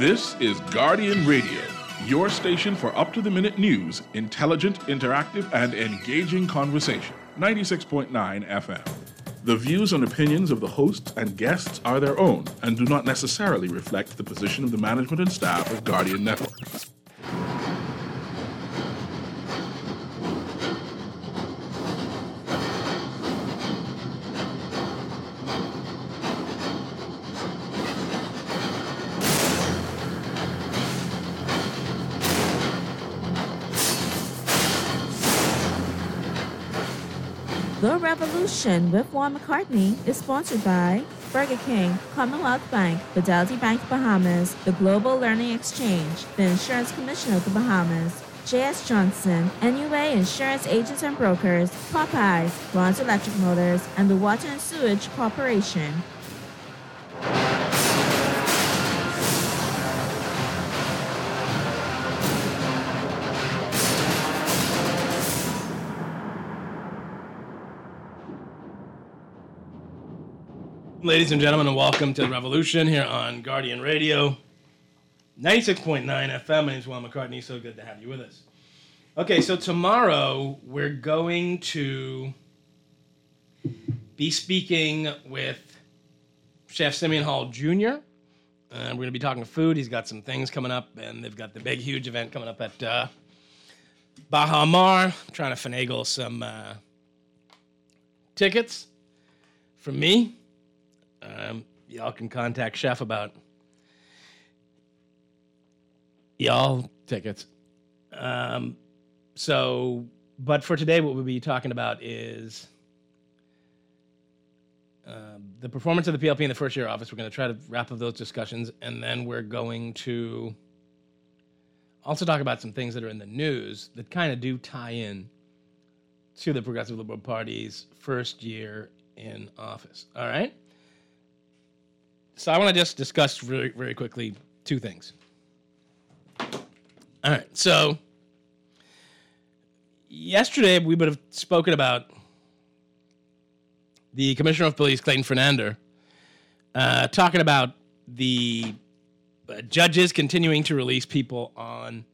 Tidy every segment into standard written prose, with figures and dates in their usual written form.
This is Guardian Radio, your station for up-to-the-minute news, intelligent, interactive, and engaging conversation. 96.9 FM. The views and opinions of the hosts and guests are their own and do not necessarily reflect the position of the management and staff of Guardian Network. The Revolution with Juan McCartney is sponsored by Burger King, Commonwealth Bank, Fidelity Bank Bahamas, the Global Learning Exchange, the Insurance Commission of the Bahamas, J.S. Johnson, NUA Insurance Agents and Brokers, Popeyes, Ron's Electric Motors, and the Water and Sewage Corporation. Ladies and gentlemen, and welcome to The Revolution here on Guardian Radio, 96.9 FM. My name is Juan McCartney. So good to have you with us. Okay, so tomorrow we're going to be speaking with Chef Simeon Hall Jr. We're going to be talking food. He's got some things coming up, and they've got the big, huge event coming up at Baha Mar. I'm trying to finagle some tickets from me. Y'all can contact Chef about y'all tickets. But for today, what we'll be talking about is the performance of the PLP in the first year office. We're going to try to wrap up those discussions, and then we're going to also talk about some things that are in the news that kind of do tie in to the Progressive Liberal Party's first year in office. All right? So I want to just discuss very, very quickly two things. All right. So yesterday we would have spoken about the Commissioner of Police, Clayton Fernander, talking about the judges continuing to release people on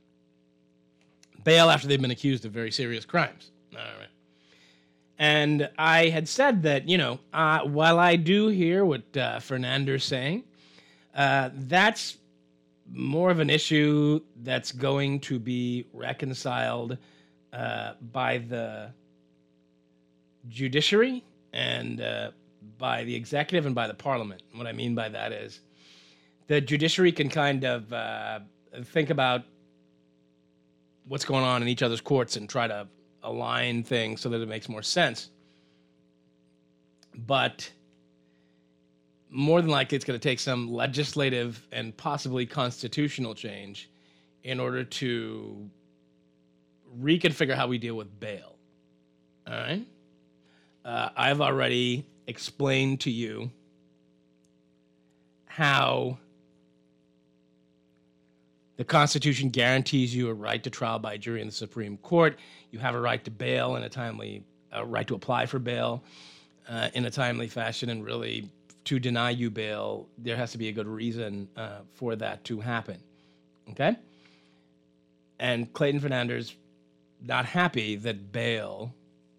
bail after they've been accused of very serious crimes. All right. And I had said that, while I do hear what Fernander's saying, that's more of an issue that's going to be reconciled by the judiciary and by the executive and by the parliament. And what I mean by that is the judiciary can kind of think about what's going on in each other's courts and try to align things so that it makes more sense. But more than likely, it's going to take some legislative and possibly constitutional change in order to reconfigure how we deal with bail. All right? I've already explained to you how the Constitution guarantees you a right to trial by jury in the Supreme Court. You have a right to bail in a right to apply for bail in a timely fashion, and really to deny you bail, there has to be a good reason for that to happen. Okay? And Clayton Fernander's not happy that bail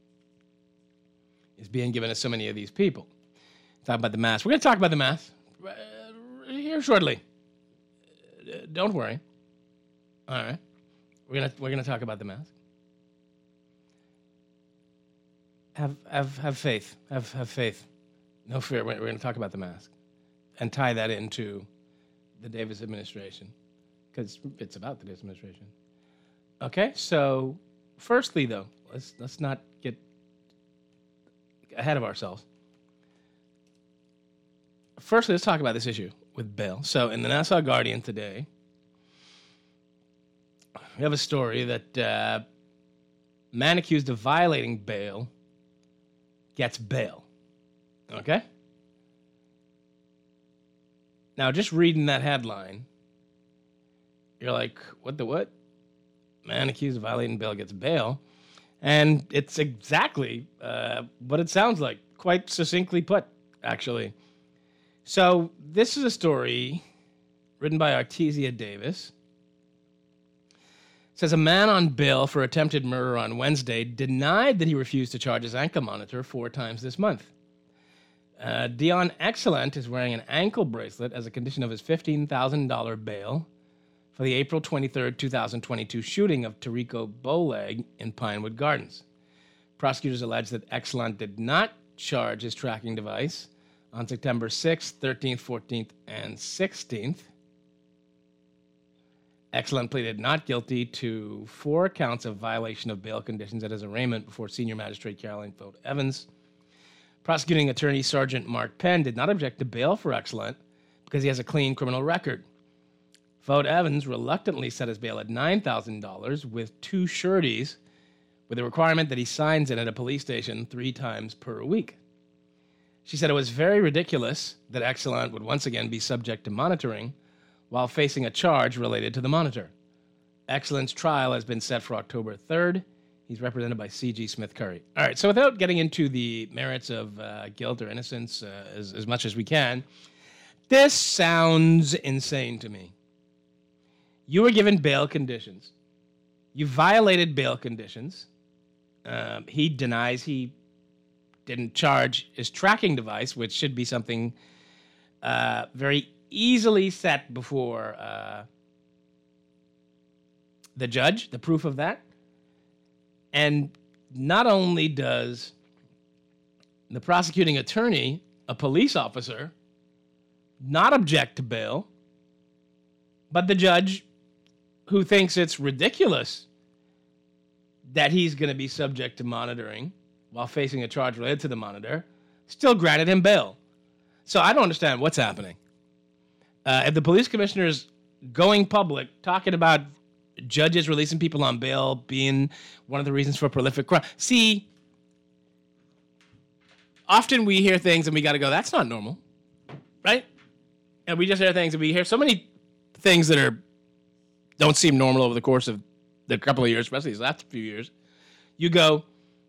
is being given to so many of these people. Talk about the mask. We're going to talk about the mask here shortly. Don't worry. All right, we're gonna talk about the mask. Have faith. Have faith. No fear. We're gonna talk about the mask, and tie that into the Davis administration, because it's about the Davis administration. Okay. So, firstly, though, let's not get ahead of ourselves. Firstly, let's talk about this issue with bail. So, in the Nassau Guardian today, we have a story that man accused of violating bail gets bail. Okay? Now, just reading that headline, you're like, what the what? Man accused of violating bail gets bail. And it's exactly what it sounds like. Quite succinctly put, actually. So this is a story written by Artesia Davis. It says a man on bail for attempted murder on Wednesday denied that he refused to charge his ankle monitor 4 times this month. Dion Excellent is wearing an ankle bracelet as a condition of his $15,000 bail for the April 23, 2022 shooting of Tarico Bowleg in Pinewood Gardens. Prosecutors allege that Excellent did not charge his tracking device on September 6th, 13th, 14th, and 16th. Excellent pleaded not guilty to 4 counts of violation of bail conditions at his arraignment before Senior Magistrate Caroline Fote Evans. Prosecuting attorney Sergeant Mark Penn did not object to bail for Excellent because he has a clean criminal record. Fote Evans reluctantly set his bail at $9,000 with 2 sureties, with a requirement that he signs in at a police station 3 times per week. She said it was very ridiculous that Excellent would once again be subject to monitoring while facing a charge related to the monitor. Excellent's trial has been set for October 3rd. He's represented by C.G. Smith Curry. All right, so without getting into the merits of guilt or innocence as much as we can, this sounds insane to me. You were given bail conditions. You violated bail conditions. He denies he didn't charge his tracking device, which should be something very easily set before the judge, the proof of that. And not only does the prosecuting attorney, a police officer, not object to bail, but the judge, who thinks it's ridiculous that he's going to be subject to monitoring while facing a charge related to the monitor, still granted him bail. So I don't understand what's happening. If the police commissioner's going public, talking about judges releasing people on bail being one of the reasons for prolific crime. See, often we hear things and we got to go, that's not normal, right? And we just hear things and we hear so many things that don't seem normal over the course of the couple of years, especially these last few years. You go,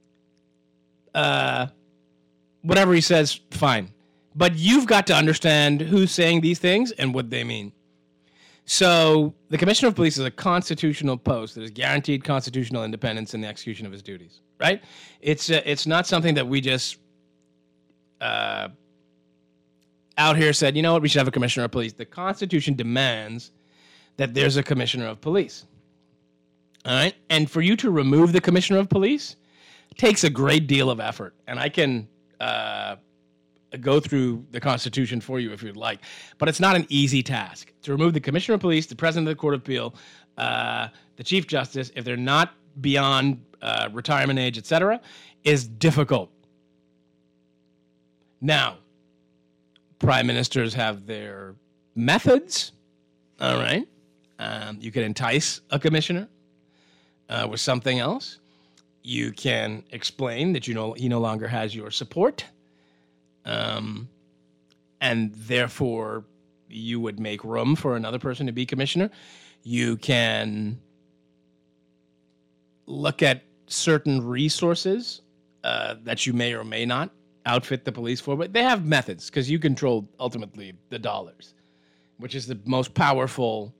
whatever he says, fine. But you've got to understand who's saying these things and what they mean. So the Commissioner of Police is a constitutional post that is guaranteed constitutional independence in the execution of his duties, right? It's not something that we just out here said, you know what, we should have a Commissioner of Police. The Constitution demands that there's a Commissioner of Police, all right? And for you to remove the Commissioner of Police takes a great deal of effort, and I can go through the Constitution for you if you'd like. But it's not an easy task. To remove the Commissioner of Police, the President of the Court of Appeal, the Chief Justice, if they're not beyond retirement age, etc., is difficult. Now, prime ministers have their methods, all right? You can entice a commissioner with something else. You can explain that he no longer has your support. And therefore you would make room for another person to be commissioner. You can look at certain resources that you may or may not outfit the police for, but they have methods because you control ultimately the dollars, which is the most powerful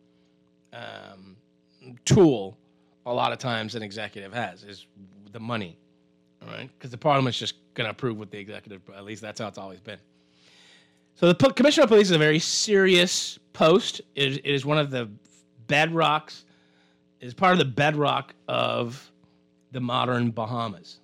tool a lot of times an executive has, is the money. All right, because the Parliament's just going to approve what the executive, at least that's how it's always been. So the Commissioner of Police is a very serious post. It is one of the bedrocks, it is part of the bedrock of the modern Bahamas.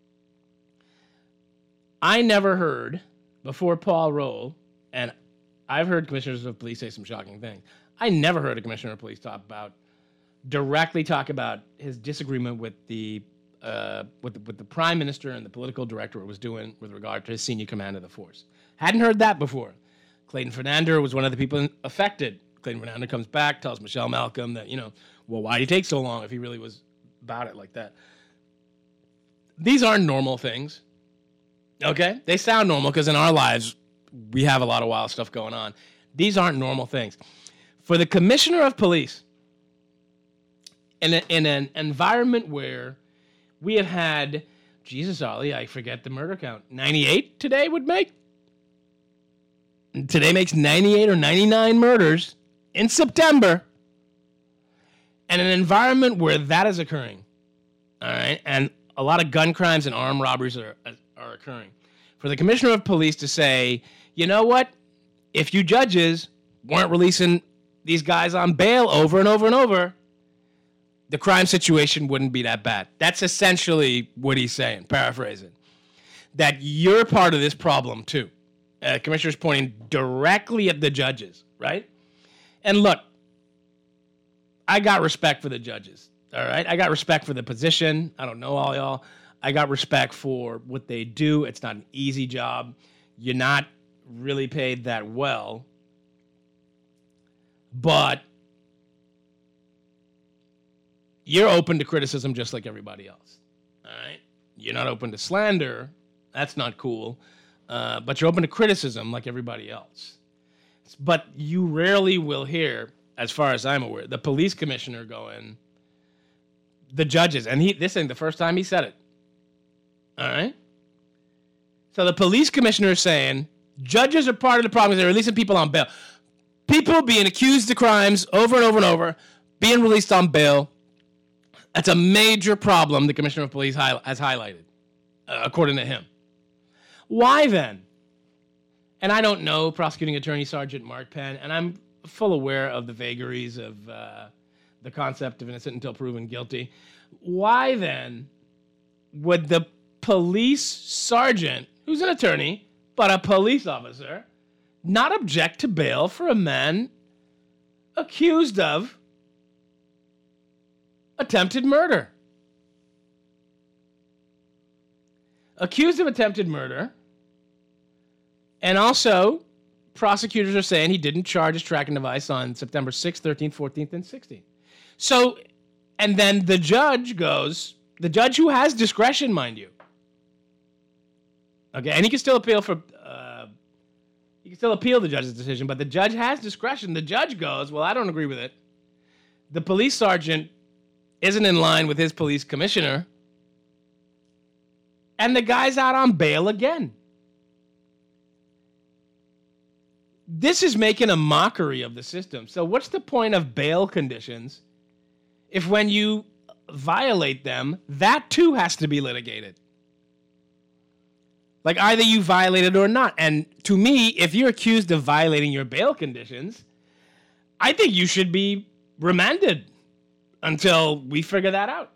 I never heard, before Paul Roll, and I've heard commissioners of police say some shocking things, I never heard a commissioner of police directly talk about his disagreement with the prime minister and the political director was doing with regard to his senior command of the force. Hadn't heard that before. Clayton Fernander was one of the people affected. Clayton Fernander comes back, tells Michelle Malcolm that, well, why did he take so long if he really was about it like that? These aren't normal things, okay? They sound normal because in our lives, we have a lot of wild stuff going on. These aren't normal things. For the commissioner of police, in an environment where we have had, Jesus, Ollie, I forget the murder count. 98 today would make? Today makes 98 or 99 murders in September, and an environment where that is occurring, all right, and a lot of gun crimes and armed robberies are occurring, for the commissioner of police to say, you know what, if you judges weren't releasing these guys on bail over and over and over, the crime situation wouldn't be that bad. That's essentially what he's saying, paraphrasing. That you're part of this problem too. Commissioner's pointing directly at the judges, right? And look, I got respect for the judges, all right? I got respect for the position. I don't know all y'all. I got respect for what they do. It's not an easy job. You're not really paid that well. But you're open to criticism just like everybody else, all right? You're not open to slander. That's not cool. But you're open to criticism like everybody else. But you rarely will hear, as far as I'm aware, the police commissioner going, the judges, and this ain't the first time he said it, all right? So the police commissioner is saying, judges are part of the problem because they're releasing people on bail. People being accused of crimes over and over and over, being released on bail, that's a major problem the commissioner of police has highlighted, according to him. Why then? And I don't know Prosecuting Attorney Sergeant Mark Penn, and I'm full aware of the vagaries of the concept of innocent until proven guilty. Why then would the police sergeant, who's an attorney, but a police officer, not object to bail for a man accused of attempted murder? Accused of attempted murder, and also prosecutors are saying he didn't charge his tracking device on September 6th, 13th, 14th, and 16th. So, and then the judge goes, the judge who has discretion, mind you, okay, and he can still appeal the judge's decision, but the judge has discretion. The judge goes, well, I don't agree with it. The police sergeant isn't in line with his police commissioner, and the guy's out on bail again. This is making a mockery of the system. So what's the point of bail conditions if when you violate them, that too has to be litigated? Like, either you violated or not. And to me, if you're accused of violating your bail conditions, I think you should be remanded until we figure that out.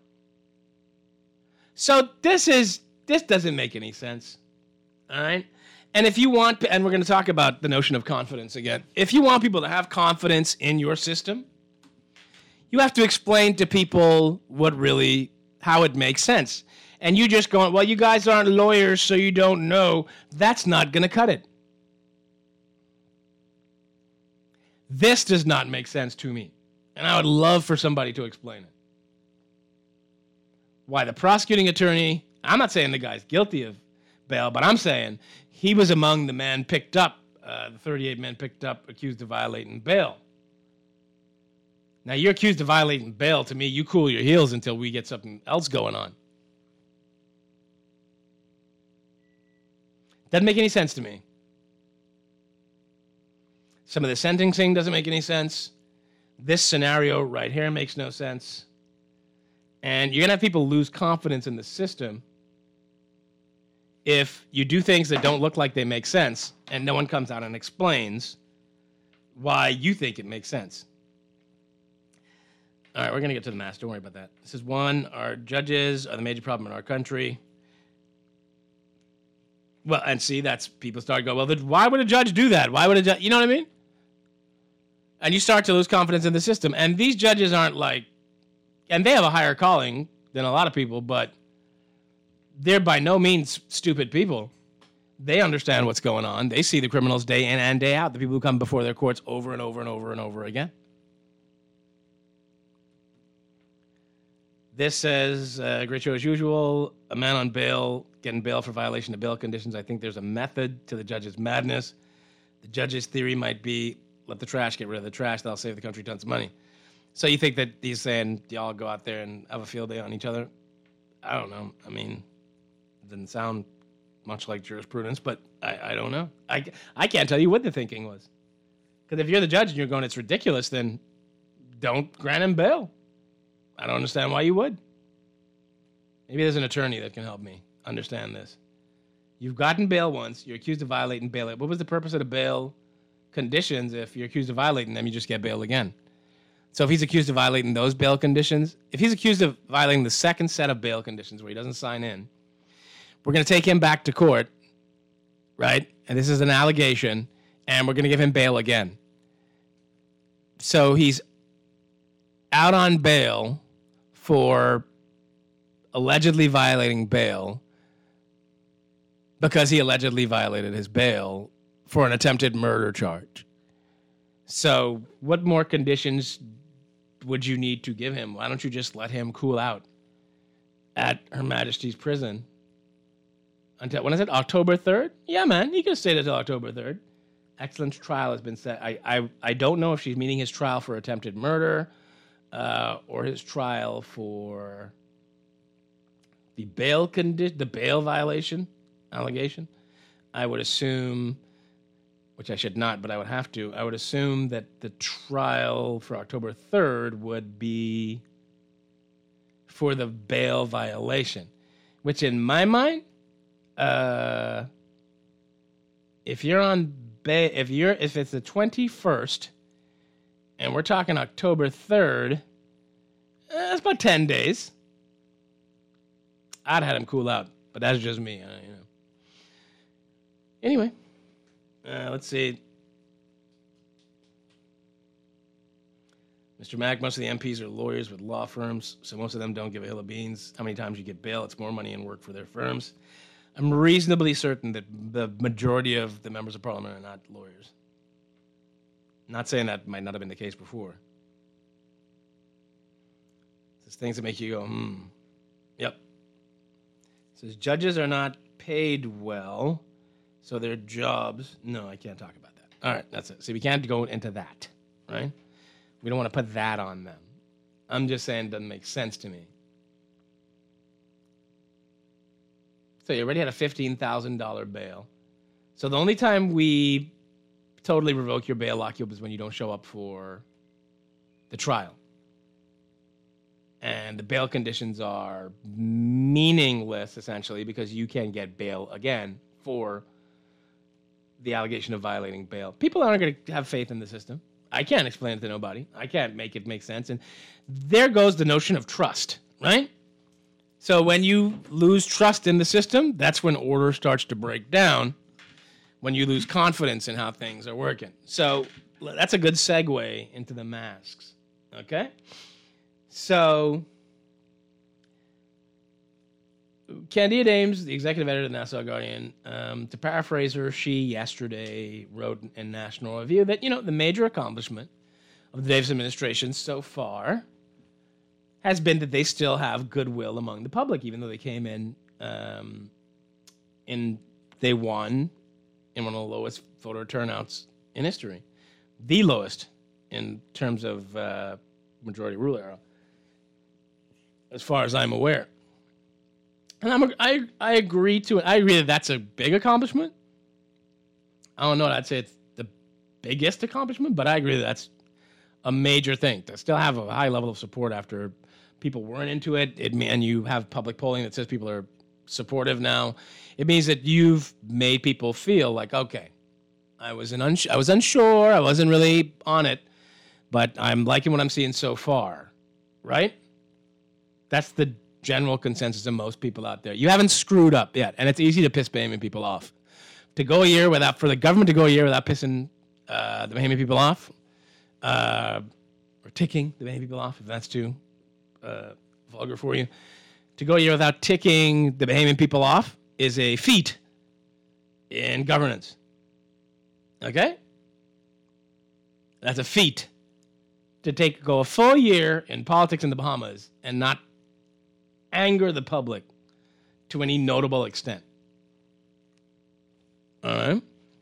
So this doesn't make any sense. All right? And if you want, and we're going to talk about the notion of confidence again. If you want people to have confidence in your system, you have to explain to people how it makes sense. And you just going, well, you guys aren't lawyers, so you don't know. That's not going to cut it. This does not make sense to me. And I would love for somebody to explain it. Why the prosecuting attorney, I'm not saying the guy's guilty of bail, but I'm saying he was among the men picked up, the 38 men picked up accused of violating bail. Now, you're accused of violating bail. To me, you cool your heels until we get something else going on. Doesn't make any sense to me. Some of the sentencing doesn't make any sense. This scenario right here makes no sense. And you're going to have people lose confidence in the system if you do things that don't look like they make sense and no one comes out and explains why you think it makes sense. All right, we're going to get to the mass. Don't worry about that. This is one. Our judges are the major problem in our country. Well, and see, that's people start going, well, why would a judge do that? Why would a judge, you know what I mean? And you start to lose confidence in the system. And these judges aren't like, and they have a higher calling than a lot of people, but they're by no means stupid people. They understand what's going on. They see the criminals day in and day out, the people who come before their courts over and over and over and over again. This says, great show as usual, a man on bail, getting bail for violation of bail conditions. I think there's a method to the judge's madness. The judge's theory might be, let the trash get rid of the trash. That'll save the country tons of money. So you think that he's saying, y'all go out there and have a field day on each other? I don't know. I mean, it didn't sound much like jurisprudence, but I don't know. I can't tell you what the thinking was. Because if you're the judge and you're going, it's ridiculous, then don't grant him bail. I don't understand why you would. Maybe there's an attorney that can help me understand this. You've gotten bail once. You're accused of violating bail. What was the purpose of the bail conditions? If you're accused of violating them, you just get bail again. So if he's accused of violating those bail conditions, if he's accused of violating the second set of bail conditions where he doesn't sign in, we're going to take him back to court, right? And this is an allegation, and we're going to give him bail again. So he's out on bail for allegedly violating bail because he allegedly violated his bail for an attempted murder charge. So what more conditions would you need to give him? Why don't you just let him cool out at Her Majesty's prison until, when is it, October 3rd? Yeah, man, he can stay until October 3rd. Excellent trial has been set. I don't know if she's meaning his trial for attempted murder or his trial for the bail violation allegation. I would assume, which I should not, but I would have to, I would assume that the trial for October 3rd would be for the bail violation, which in my mind, if you're on bail, if it's the 21st and we're talking October 3rd, that's about 10 days. I'd had him cool out, but that's just me, you know. Anyway, let's see. Mr. Mack, most of the MPs are lawyers with law firms, so most of them don't give a hill of beans how many times you get bail. It's more money and work for their firms. I'm reasonably certain that the majority of the members of parliament are not lawyers. Not saying that might not have been the case before. There's things that make you go, Yep. It says judges are not paid well, so their jobs. No, I can't talk about that. All right, that's it. See, we can't go into that, right? We don't want to put that on them. I'm just saying it doesn't make sense to me. So you already had a $15,000 bail. So the only time we totally revoke your bail, lock you up, is when you don't show up for the trial. And the bail conditions are meaningless, essentially, because you can get bail again for the allegation of violating bail. People aren't going to have faith in the system. I can't explain it to nobody. I can't make it make sense. And there goes the notion of trust, right? So when you lose trust in the system, that's when order starts to break down, when you lose confidence in how things are working. So that's a good segue into the masks, okay? So Candida Dames, the executive editor of the Nassau Guardian, to paraphrase her, she yesterday wrote in National Review that, the major accomplishment of the Davis administration so far has been that they still have goodwill among the public, even though they came in, they won in one of the lowest voter turnouts in history. The lowest in terms of majority rule era, as far as I'm aware. And I agree to it. I agree that that's a big accomplishment. I don't know. I'd say it's the biggest accomplishment, but I agree that that's a major thing. To still have a high level of support after people weren't into it, and you have public polling that says people are supportive now. It means that you've made people feel like, okay, I was unsure, I wasn't really on it, but I'm liking what I'm seeing so far, right? That's the general consensus of most people out there. You haven't screwed up yet, and it's easy to piss Bahamian people off. For the government to go a year without pissing the Bahamian people off, or ticking the Bahamian people off, if that's too vulgar for you, to go a year without ticking the Bahamian people off is a feat in governance. Okay? That's a feat. To go a full year in politics in the Bahamas and not anger the public to any notable extent. All right?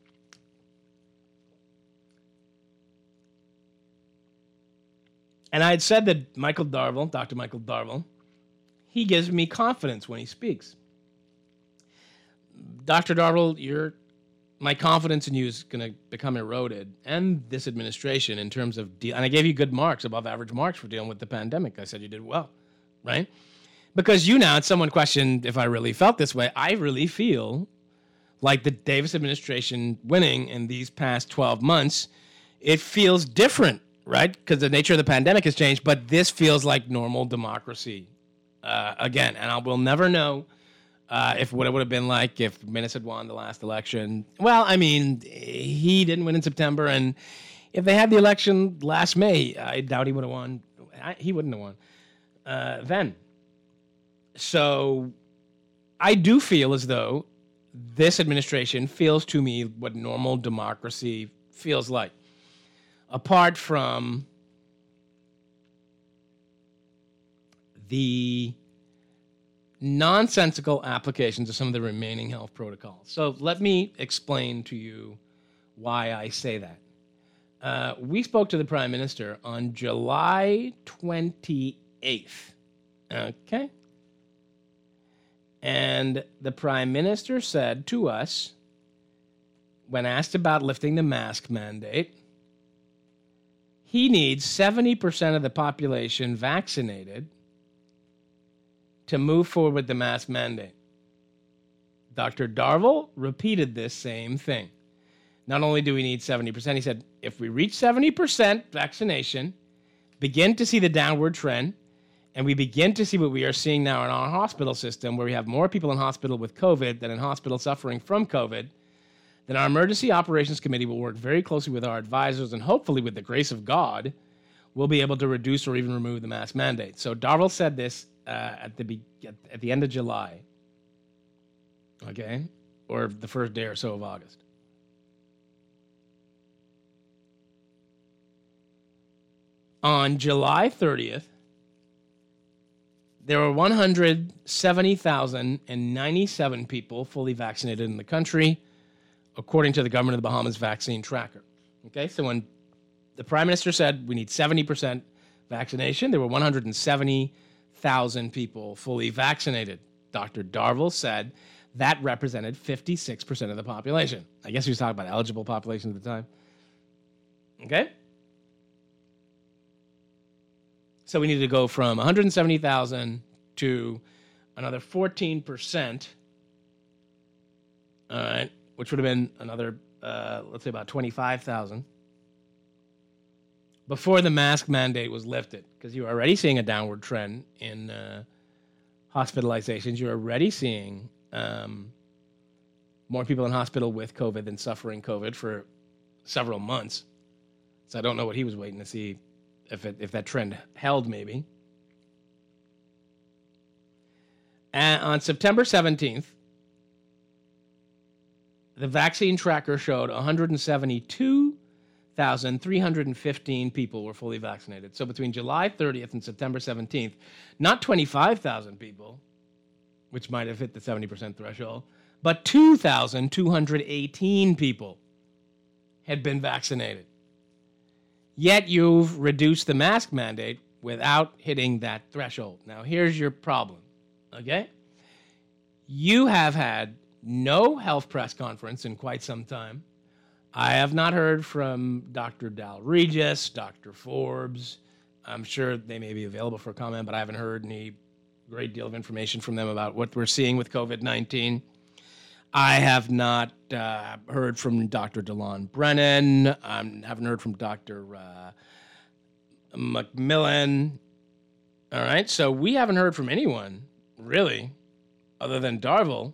And I had said that Dr. Michael Darville, he gives me confidence when he speaks. Dr. Darville, you're my confidence in you is going to become eroded, and this administration in terms of and I gave you good marks, above average marks for dealing with the pandemic. I said you did well, right? Because someone questioned if I really felt this way. I really feel like the Davis administration winning in these past 12 months, it feels different, right? Because the nature of the pandemic has changed, but this feels like normal democracy again. And we'll never know if what it would have been like if Minnis had won the last election. Well, I mean, he didn't win in September, and if they had the election last May, I doubt he would have won. He wouldn't have won then. So I do feel as though this administration feels to me what normal democracy feels like. Apart from the nonsensical applications of some of the remaining health protocols. So let me explain to you why I say that. We spoke to the Prime Minister on July 28th. Okay? And the Prime Minister said to us, when asked about lifting the mask mandate, he needs 70% of the population vaccinated to move forward with the mask mandate. Dr. Darville repeated this same thing. Not only do we need 70%, he said, if we reach 70% vaccination, begin to see the downward trend, and we begin to see what we are seeing now in our hospital system, where we have more people in hospital with COVID than in hospital suffering from COVID, then our Emergency Operations Committee will work very closely with our advisors, and hopefully with the grace of God, we'll be able to reduce or even remove the mask mandate. So Darville said this at the end of July, okay, or the first day or so of August. On July 30th, there were 170,097 people fully vaccinated in the country, according to the government of the Bahamas vaccine tracker. Okay, so when the Prime Minister said we need 70% vaccination, there were 170,000 people fully vaccinated. Dr. Darville said that represented 56% of the population. I guess he was talking about eligible population at the time. Okay? So we needed to go from 170,000 to another 14%, all right, which would have been another, let's say about 25,000, before the mask mandate was lifted, because you're already seeing a downward trend in hospitalizations. You're already seeing more people in hospital with COVID than suffering COVID for several months. So I don't know what he was waiting to see. If that trend held, maybe. And on September 17th, the vaccine tracker showed 172,315 people were fully vaccinated. So between July 30th and September 17th, not 25,000 people, which might have hit the 70% threshold, but 2,218 people had been vaccinated. Yet you've reduced the mask mandate without hitting that threshold. Now, here's your problem, okay? You have had no health press conference in quite some time. I have not heard from Dr. Dal Regis, Dr. Forbes. I'm sure they may be available for comment, but I haven't heard any great deal of information from them about what we're seeing with COVID-19. I have not heard from Dr. DeLon Brennan. I haven't heard from Dr. McMillan. All right, so we haven't heard from anyone, really, other than Darville,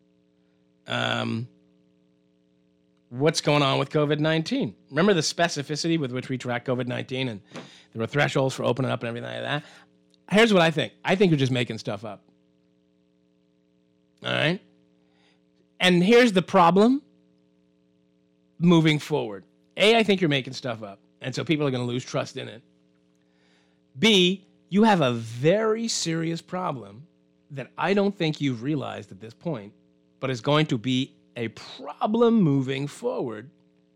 what's going on with COVID-19. Remember the specificity with which we track COVID-19, and there were thresholds for opening up and everything like that? Here's what I think. I think you're just making stuff up. All right? And here's the problem moving forward. A, I think you're making stuff up, and so people are going to lose trust in it. B, you have a very serious problem that I don't think you've realized at this point, but is going to be a problem moving forward,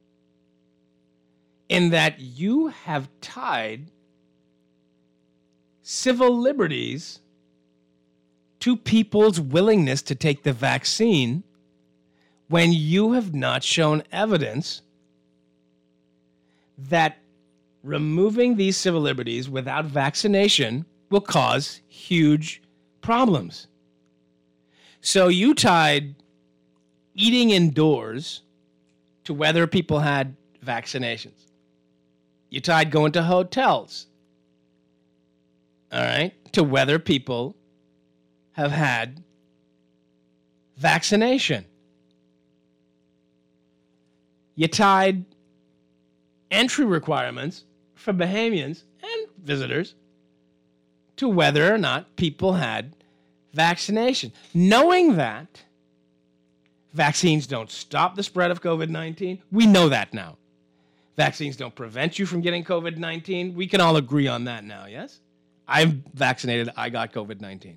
in that you have tied civil liberties to people's willingness to take the vaccine when you have not shown evidence that removing these civil liberties without vaccination will cause huge problems. So you tied eating indoors to whether people had vaccinations. You tied going to hotels, all right, to whether people have had vaccination. You tied entry requirements for Bahamians and visitors to whether or not people had vaccination. Knowing that vaccines don't stop the spread of COVID-19, we know that now. Vaccines don't prevent you from getting COVID-19. We can all agree on that now, yes? I'm vaccinated. I got COVID-19.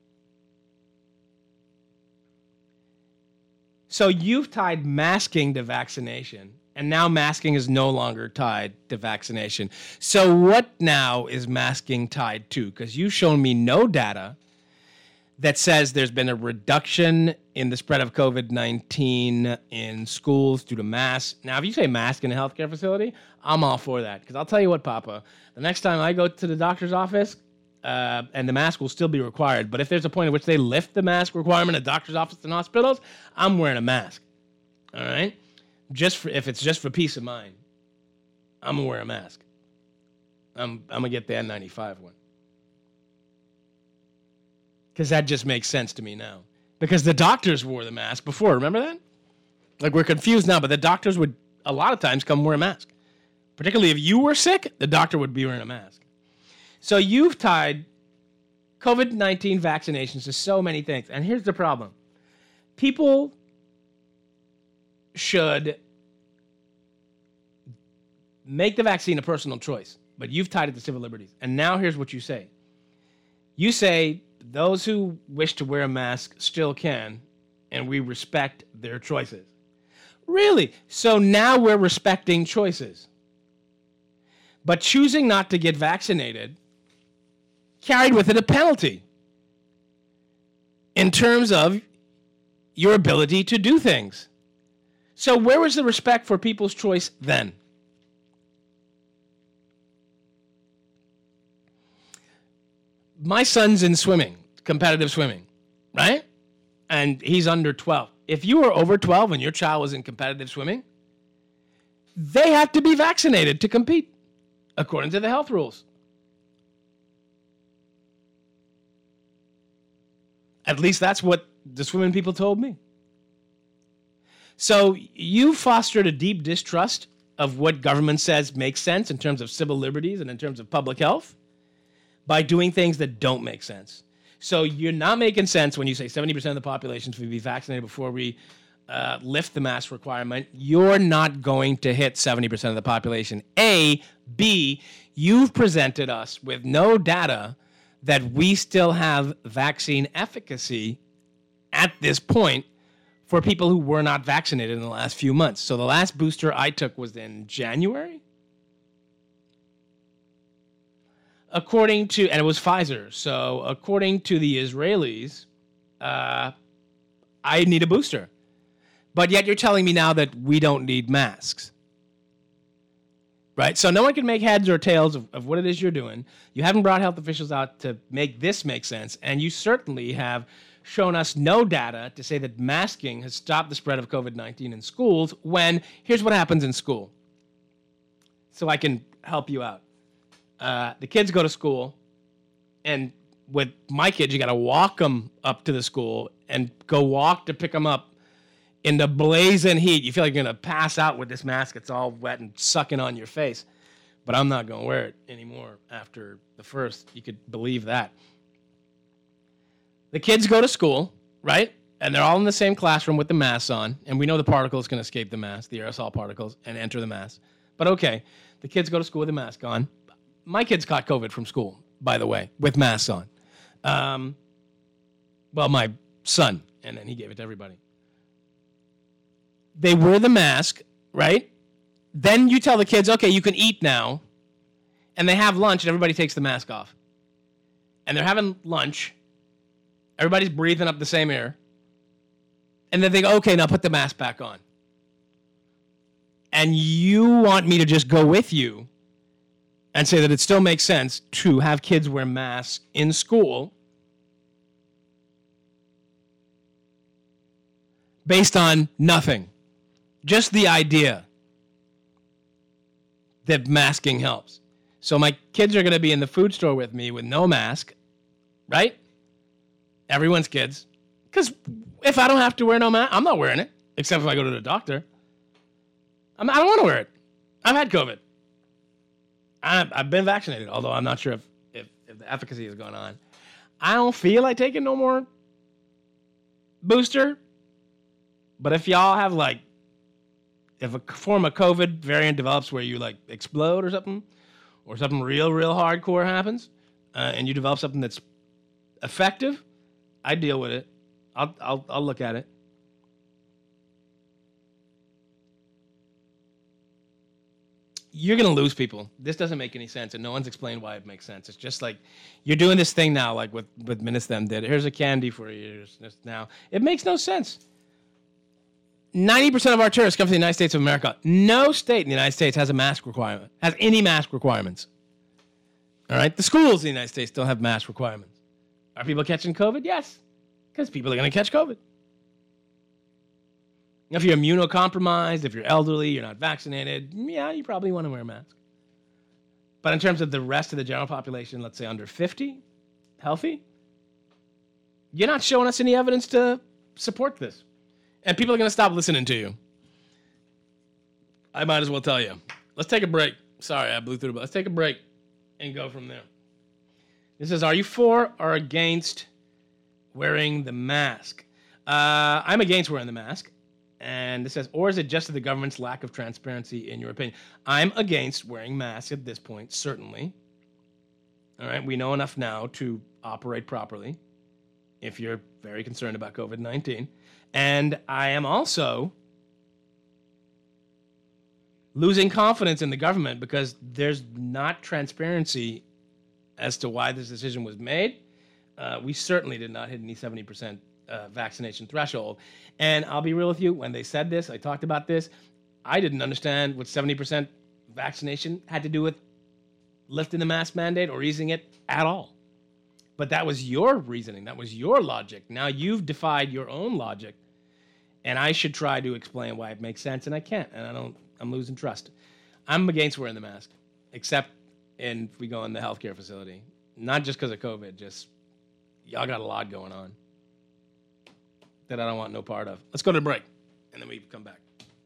So you've tied masking to vaccination, and now masking is no longer tied to vaccination. So what now is masking tied to? Because you've shown me no data that says there's been a reduction in the spread of COVID-19 in schools due to masks. Now, if you say mask in a healthcare facility, I'm all for that. Because I'll tell you what, Papa, the next time I go to the doctor's office, and the mask will still be required, but if there's a point at which they lift the mask requirement at doctor's offices and hospitals, I'm wearing a mask. All right? If it's just for peace of mind, I'm gonna wear a mask. I'm gonna get the N95 one. Because that just makes sense to me now. Because the doctors wore the mask before, remember that? Like, we're confused now, but the doctors would, a lot of times, come wear a mask. Particularly if you were sick, the doctor would be wearing a mask. So you've tied COVID-19 vaccinations to so many things. And here's the problem. People should make the vaccine a personal choice, but you've tied it to civil liberties. And now here's what you say. You say those who wish to wear a mask still can, and we respect their choices. Really? So now we're respecting choices. But choosing not to get vaccinated carried with it a penalty in terms of your ability to do things. So where was the respect for people's choice then? My son's in swimming, competitive swimming, right? And he's under 12. If you were over 12 and your child was in competitive swimming, they have to be vaccinated to compete, according to the health rules. At least that's what the swimming people told me. So you fostered a deep distrust of what government says makes sense in terms of civil liberties and in terms of public health by doing things that don't make sense. So you're not making sense when you say 70% of the population should be vaccinated before we lift the mask requirement. You're not going to hit 70% of the population. A. B. You've presented us with no data that we still have vaccine efficacy at this point for people who were not vaccinated in the last few months. So the last booster I took was in January. According to, and it was Pfizer. So according to the Israelis, I need a booster. But yet you're telling me now that we don't need masks. Right? So no one can make heads or tails of what it is you're doing. You haven't brought health officials out to make this make sense. And you certainly have shown us no data to say that masking has stopped the spread of COVID-19 in schools when, here's what happens in school. So I can help you out. The kids go to school, and with my kids, you got to walk them up to the school and go walk to pick them up in the blazing heat. You feel like you're going to pass out with this mask. It's all wet and sucking on your face. But I'm not going to wear it anymore after the first. You could believe that. The kids go to school, right? And they're all in the same classroom with the masks on. And we know the particles can escape the mask, the aerosol particles, and enter the mask. But okay, the kids go to school with the mask on. My kids caught COVID from school, by the way, with masks on. Well, my son, and then he gave it to everybody. They wear the mask, right? Then you tell the kids, okay, you can eat now. And they have lunch, and everybody takes the mask off. And they're having lunch. Everybody's breathing up the same air. And then they go, okay, now put the mask back on. And you want me to just go with you and say that it still makes sense to have kids wear masks in school based on nothing. Just the idea that masking helps. So my kids are going to be in the food store with me with no mask, right? Everyone's kids. Because if I don't have to wear no mask, I'm not wearing it, except if I go to the doctor. I don't want to wear it. I've had COVID. I've been vaccinated, although I'm not sure if the efficacy is going on. I don't feel like taking no more booster. But if y'all have if a form of COVID variant develops where you explode or something real hardcore happens, and you develop something that's effective, I deal with it. I'll look at it. You're going to lose people. This doesn't make any sense, and no one's explained why it makes sense. It's just you're doing this thing now, like with Ministem did. Here's a candy for you just now. It makes no sense. 90% of our tourists come from the United States of America. No state in the United States has a mask requirement, has any mask requirements. All right? The schools in the United States still have mask requirements. Are people catching COVID? Yes, because people are going to catch COVID. If you're immunocompromised, if you're elderly, you're not vaccinated, yeah, you probably want to wear a mask. But in terms of the rest of the general population, let's say under 50, healthy, you're not showing us any evidence to support this. And people are going to stop listening to you. I might as well tell you. Let's take a break. Sorry, I blew through, but let's take a break and go from there. This is, are you for or against wearing the mask? I'm against wearing the mask. And this says, or is it just the government's lack of transparency in your opinion? I'm against wearing masks at this point, certainly. All right, we know enough now to operate properly if you're very concerned about COVID-19. And I am also losing confidence in the government because there's not transparency as to why this decision was made. We certainly did not hit any 70% vaccination threshold. And I'll be real with you, when they said this, I talked about this, I didn't understand what 70% vaccination had to do with lifting the mask mandate or easing it at all. But that was your reasoning. That was your logic. Now you've defied your own logic, and I should try to explain why it makes sense, and I can't, and I'm losing trust. I'm against wearing the mask, except if we go in the healthcare facility. Not just because of COVID, just y'all got a lot going on that I don't want no part of. Let's go to the break, and then we come back.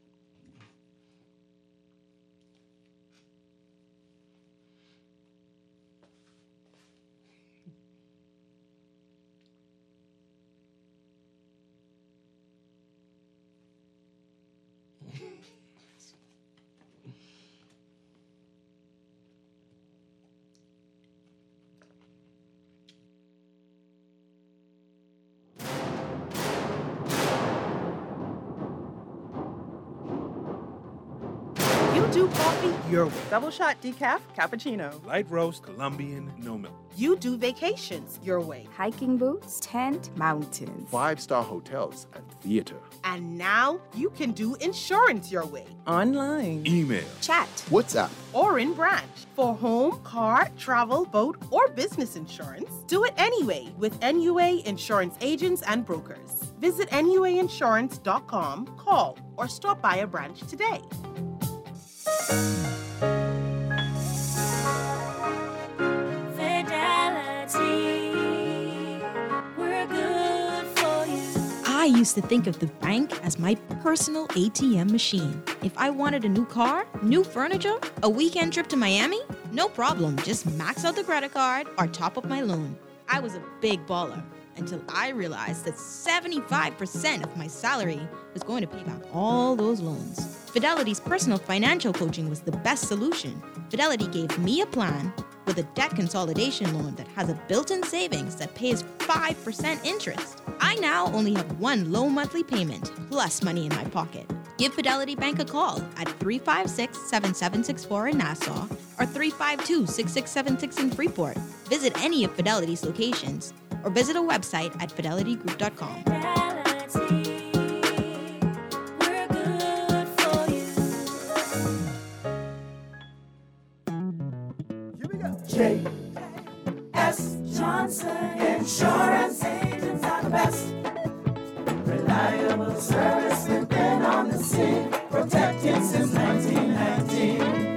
Do coffee your way. Double shot decaf cappuccino. Light roast Colombian no milk. You do vacations your way. Hiking boots, tent, mountains. 5-star hotels and theater. And now you can do insurance your way. Online. Email. Chat. WhatsApp. Or in branch. For home, car, travel, boat, or business insurance, do it anyway with NUA Insurance Agents and Brokers. Visit NUAinsurance.com, call, or stop by a branch today. Fidelity, we're good for you. I used to think of the bank as my personal ATM machine. If I wanted a new car, new furniture, a weekend trip to Miami, no problem. Just max out the credit card or top up my loan. I was a big baller until I realized that 75% of my salary was going to pay back all those loans. Fidelity's personal financial coaching was the best solution. Fidelity gave me a plan with a debt consolidation loan that has a built-in savings that pays 5% interest. I now only have one low monthly payment plus money in my pocket. Give Fidelity Bank a call at 356-7764 in Nassau or 352-6676 in Freeport. Visit any of Fidelity's locations or visit a website at fidelitygroup.com. Fidelity. Johnson Insurance agents are the best. Reliable service, we've been on the scene, protecting since 1919.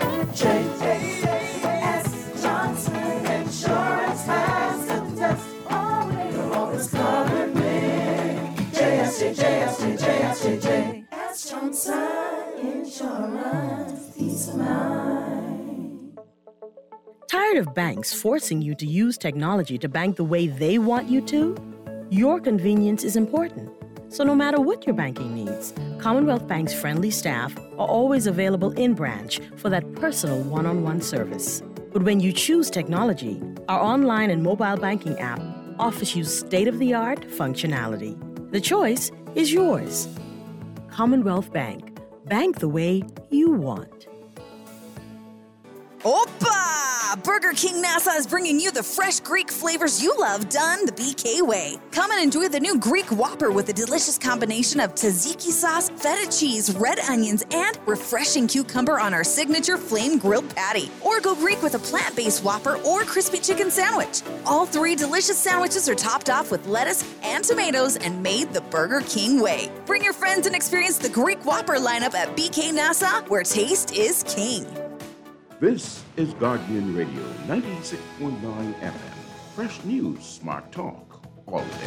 J.S. Johnson Insurance has the test. You're always covered me. J.S. Johnson Insurance, peace of mind. Tired of banks forcing you to use technology to bank the way they want you to? Your convenience is important. So no matter what your banking needs, Commonwealth Bank's friendly staff are always available in branch for that personal one-on-one service. But when you choose technology, our online and mobile banking app offers you state-of-the-art functionality. The choice is yours. Commonwealth Bank. Bank the way you want. Opa! Burger King Nassau is bringing you the fresh Greek flavors you love done the BK way. Come and enjoy the new Greek Whopper with a delicious combination of tzatziki sauce, feta cheese, red onions, and refreshing cucumber on our signature flame grilled patty. Or go Greek with a plant-based Whopper or crispy chicken sandwich. All three delicious sandwiches are topped off with lettuce and tomatoes and made the Burger King way. Bring your friends and experience the Greek Whopper lineup at BK Nassau, where taste is king. This is Guardian Radio 96.9 FM. Fresh news, smart talk, all day.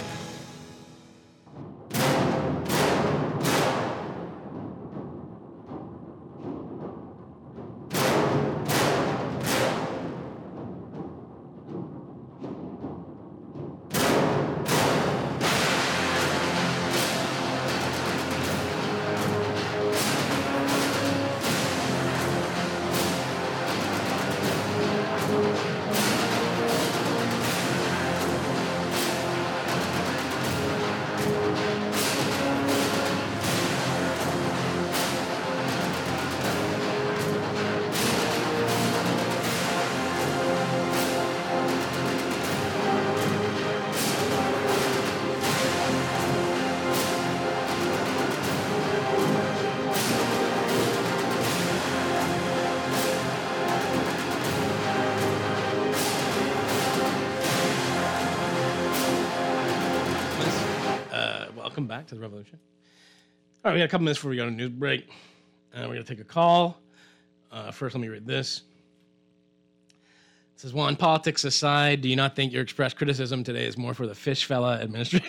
Welcome back to the Revolution. All right, we got a couple minutes before we go to news break. We're going to take a call. First, let me read this. It says, Juan, politics aside, do you not think your expressed criticism today is more for the fish fella administration?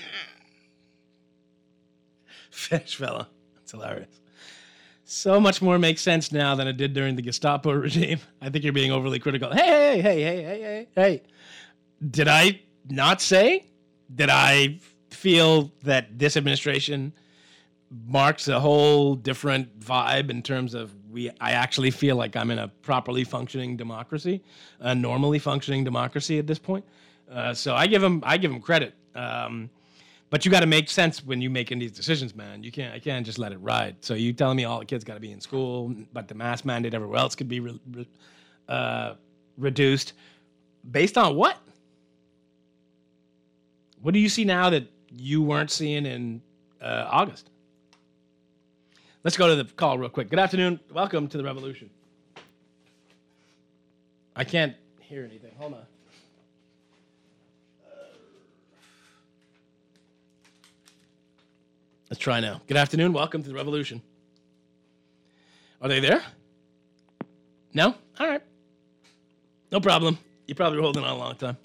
Fish fella. That's hilarious. So much more makes sense now than it did during the Gestapo regime. I think you're being overly critical. Hey. Did I not say? Did I feel that this administration marks a whole different vibe in terms of I actually feel like I'm in a properly functioning democracy, a normally functioning democracy at this point. So I give them credit. But you got to make sense when you're making these decisions, man. I can't just let it ride. So you telling me all the kids got to be in school, but the mask mandate everywhere else could be reduced based on what? What do you see now that you weren't seeing in August? Let's go to the call real quick. Good afternoon. Welcome to the Revolution. I can't hear anything. Hold on. Let's try now. Good afternoon. Welcome to the Revolution. Are they there? No? All right. No problem. You probably were holding on a long time.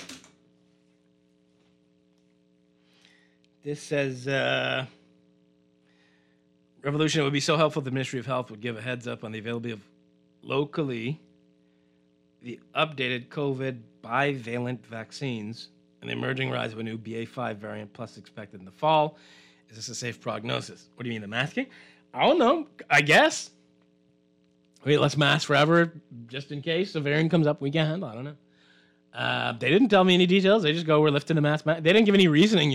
This says, Revolution, it would be so helpful if the Ministry of Health would give a heads up on the availability of locally the updated COVID bivalent vaccines and the emerging rise of a new BA.5 variant plus expected in the fall. Is this a safe prognosis? What do you mean, the masking? I don't know. I guess. Wait, let's mask forever just in case a variant comes up we can't handle. I don't know. They didn't tell me any details. They just go, we're lifting the mask. They didn't give any reasoning,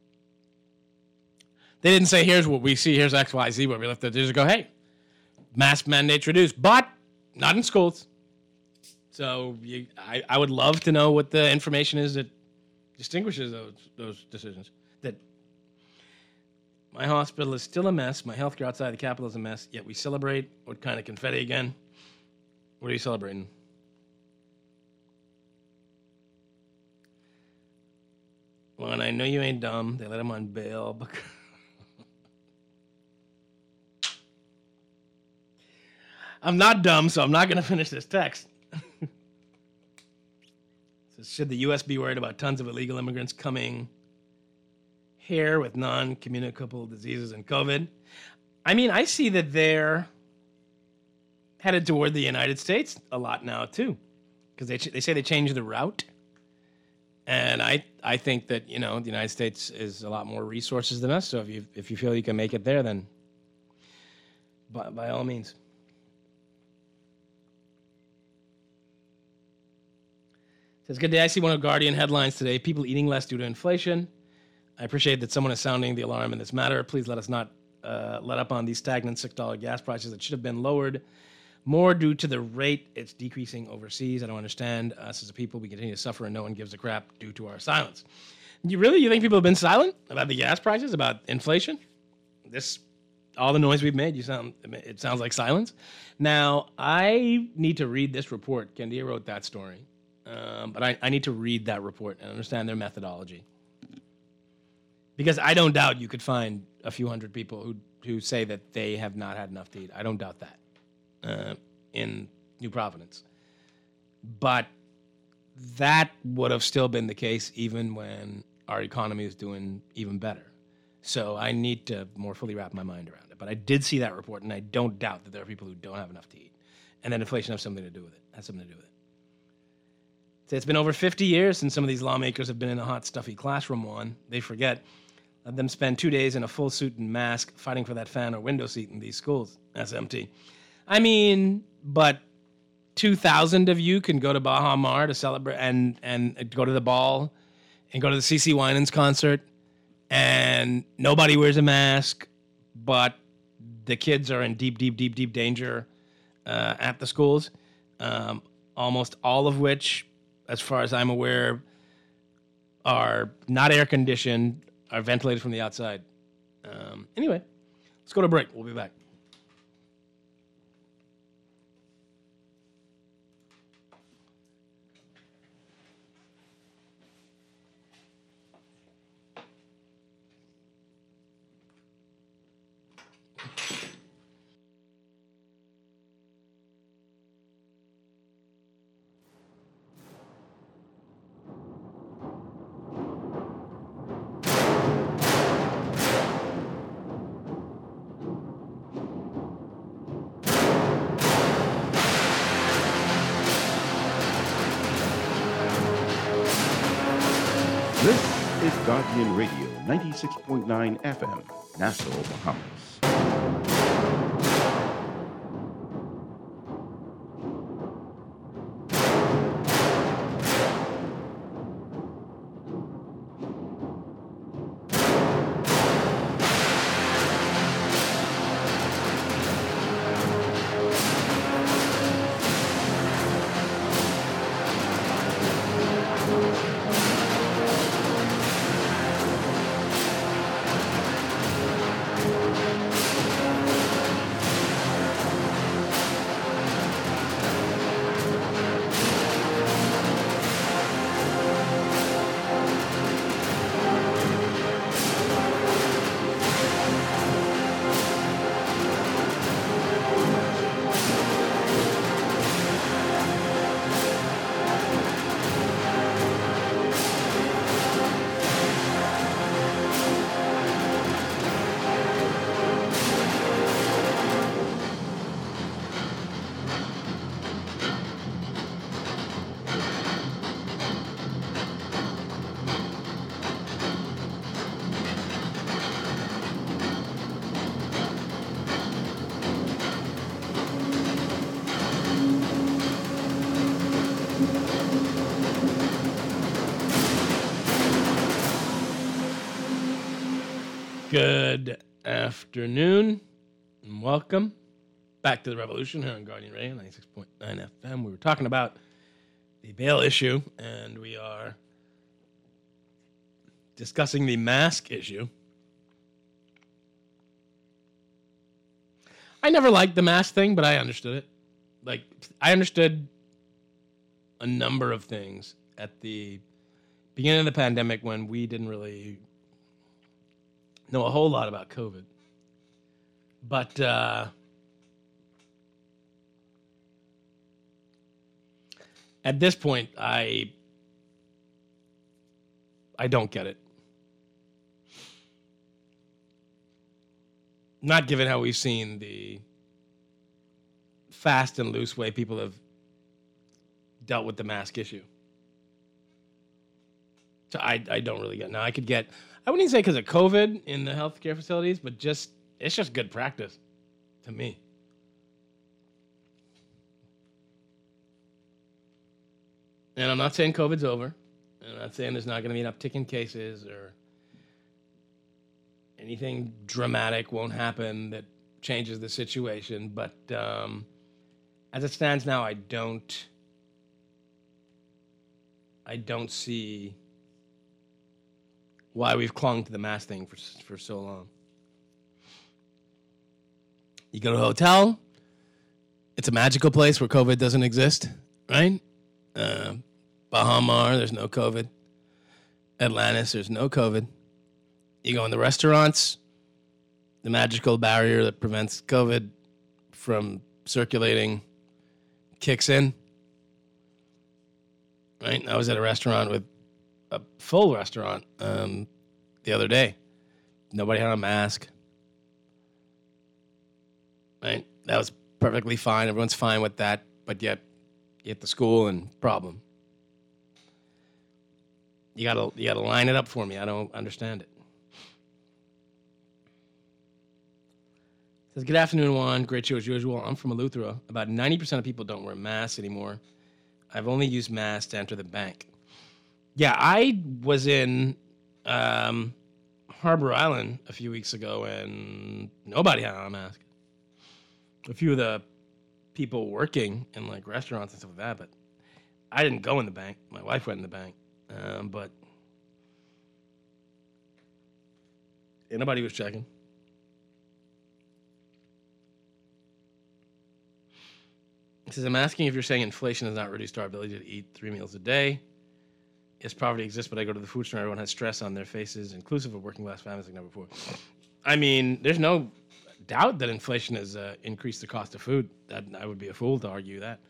They didn't say, here's what we see, here's X, Y, Z, what we lifted. They just go, hey, mask mandates reduced, but not in schools. So I would love to know what the information is that distinguishes those decisions. That my hospital is still a mess, my healthcare outside the capital is a mess, yet we celebrate what kind of confetti again? What are you celebrating? When I know you ain't dumb, they let him on bail. I'm not dumb, so I'm not going to finish this text. So should the U.S. be worried about tons of illegal immigrants coming here with non-communicable diseases and COVID? I mean, I see that they're headed toward the United States a lot now, too, because they say they changed the route. And I think that, the United States is a lot more resources than us. So if you feel you can make it there, then by all means. It says, good day. I see one of Guardian headlines today. People eating less due to inflation. I appreciate that someone is sounding the alarm in this matter. Please let us not let up on these stagnant $6 gas prices that should have been lowered more due to the rate it's decreasing overseas. I don't understand. Us as a people, we continue to suffer and no one gives a crap due to our silence. You think people have been silent about the gas prices, about inflation? All the noise we've made, it sounds like silence. Now, I need to read this report. Kendia wrote that story. But I need to read that report and understand their methodology. Because I don't doubt you could find a few hundred people who say that they have not had enough to eat. I don't doubt that in New Providence. But that would have still been the case even when our economy is doing even better. So I need to more fully wrap my mind around it. But I did see that report, and I don't doubt that there are people who don't have enough to eat. And that inflation has something to do with it. It's been over 50 years since some of these lawmakers have been in a hot, stuffy classroom one. They forget. Let them spend 2 days in a full suit and mask fighting for that fan or window seat in these schools. SMT. I mean, but 2,000 of you can go to Baha Mar to celebrate and go to the ball and go to the CeCe Winans concert, and nobody wears a mask, but the kids are in deep, deep, deep, deep danger at the schools, almost all of which, as far as I'm aware, are not air-conditioned, are ventilated from the outside. Anyway, let's go to break. We'll be back. This is Guardian Radio, 96.9 FM, Nassau, Bahamas. Good afternoon, and welcome back to the Revolution here on Guardian Radio, 96.9 FM. We were talking about the bail issue, and we are discussing the mask issue. I never liked the mask thing, but I understood it. I understood a number of things at the beginning of the pandemic when we didn't really know a whole lot about COVID. But at this point, I don't get it. Not given how we've seen the fast and loose way people have dealt with the mask issue. So I don't really get. Now I wouldn't even say because of COVID in the healthcare facilities, but it's just good practice to me. And I'm not saying COVID's over. I'm not saying there's not going to be an uptick in cases or anything dramatic won't happen that changes the situation. But as it stands now, I don't see why we've clung to the mask thing for so long. You go to a hotel, it's a magical place where COVID doesn't exist, right? Bahamar, there's no COVID. Atlantis, there's no COVID. You go in the restaurants, the magical barrier that prevents COVID from circulating kicks in. Right? I was at a restaurant with a full restaurant the other day. Nobody had a mask. Right? That was perfectly fine. Everyone's fine with that, but yet you hit the school and problem. You gotta line it up for me. I don't understand it. It says, good afternoon, Juan. Great show as usual. I'm from Eleuthera. About 90% of people don't wear masks anymore. I've only used masks to enter the bank. Yeah, I was in Harbor Island a few weeks ago, and nobody had on a mask. A few of the people working in like restaurants and stuff like that, but I didn't go in the bank. My wife went in the bank, but nobody was checking. It says, I'm asking if you're saying inflation has not reduced our ability to eat 3 meals a day. Yes, poverty exists, but I go to the food store, everyone has stress on their faces, inclusive of working class families like never before. I mean, there's no doubt that inflation has increased the cost of food. That I would be a fool to argue that.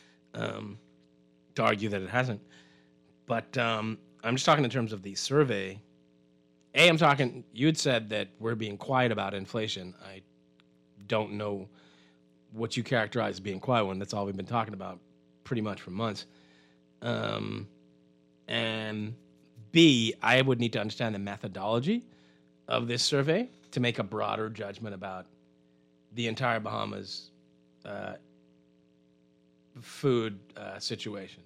To argue that it hasn't. But I'm just talking in terms of the survey. You had said that we're being quiet about inflation. I don't know what you characterize as being quiet when that's all we've been talking about pretty much for months. And B, I would need to understand the methodology of this survey to make a broader judgment about the entire Bahamas food situation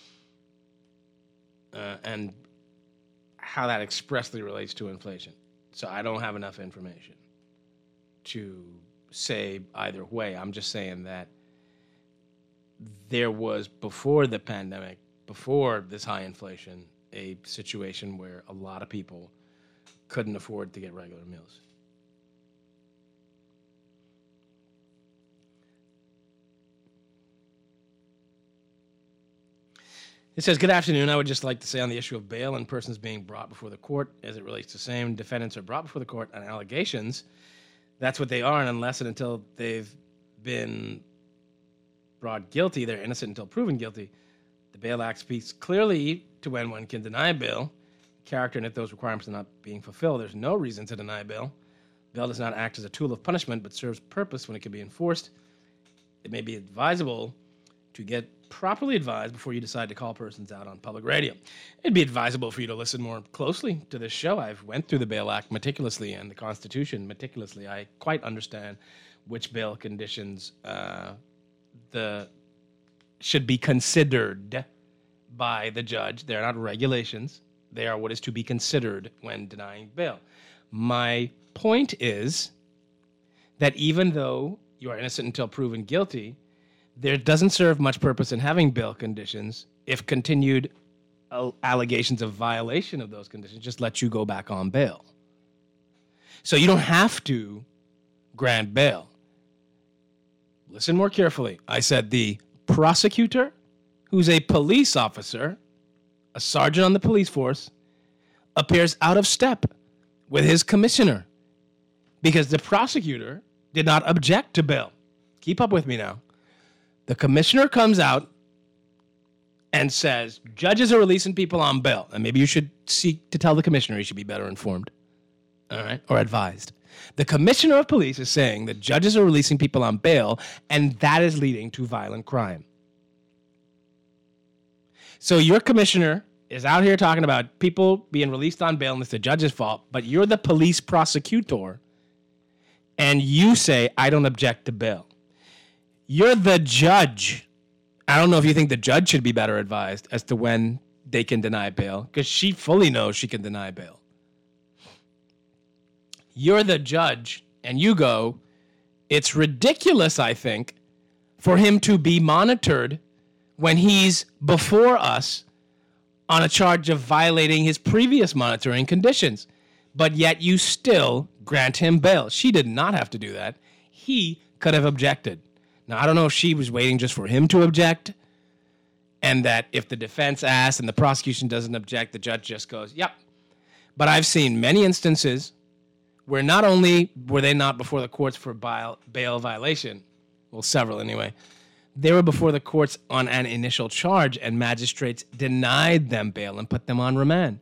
and how that expressly relates to inflation. So I don't have enough information to say either way. I'm just saying that there was, before the pandemic, before this high inflation, a situation where a lot of people couldn't afford to get regular meals. It says, good afternoon. I would just like to say on the issue of bail and persons being brought before the court as it relates to same defendants are brought before the court on allegations. That's what they are, and unless and until they've been brought guilty, they're innocent until proven guilty. The Bail Act speaks clearly to when one can deny bail, character, and if those requirements are not being fulfilled. There's no reason to deny bail. Bail does not act as a tool of punishment, but serves purpose when it can be enforced. It may be advisable to get properly advised before you decide to call persons out on public radio. It'd be advisable for you to listen more closely to this show. I've went through the Bail Act meticulously and the Constitution meticulously. I quite understand which bail conditions should be considered by the judge. They're not regulations. They are what is to be considered when denying bail. My point is that even though you are innocent until proven guilty, there doesn't serve much purpose in having bail conditions if continued allegations of violation of those conditions just let you go back on bail. So you don't have to grant bail. Listen more carefully. I said the prosecutor, who's a police officer, a sergeant on the police force, appears out of step with his commissioner because the prosecutor did not object to bail. Keep up with me now. The commissioner comes out and says, judges are releasing people on bail. And maybe you should seek to tell the commissioner he should be better informed. All right? Or advised. The commissioner of police is saying that judges are releasing people on bail, and that is leading to violent crime. So your commissioner is out here talking about people being released on bail and it's the judge's fault, but you're the police prosecutor, and you say, I don't object to bail. You're the judge. I don't know if you think the judge should be better advised as to when they can deny bail, because she fully knows she can deny bail. You're the judge, and you go, it's ridiculous, I think, for him to be monitored when he's before us on a charge of violating his previous monitoring conditions. But yet you still grant him bail. She did not have to do that. He could have objected. Now, I don't know if she was waiting just for him to object, and that if the defense asks and the prosecution doesn't object, the judge just goes, yep. But I've seen many instances where not only were they not before the courts for bail violation, well, several anyway, they were before the courts on an initial charge, and magistrates denied them bail and put them on remand.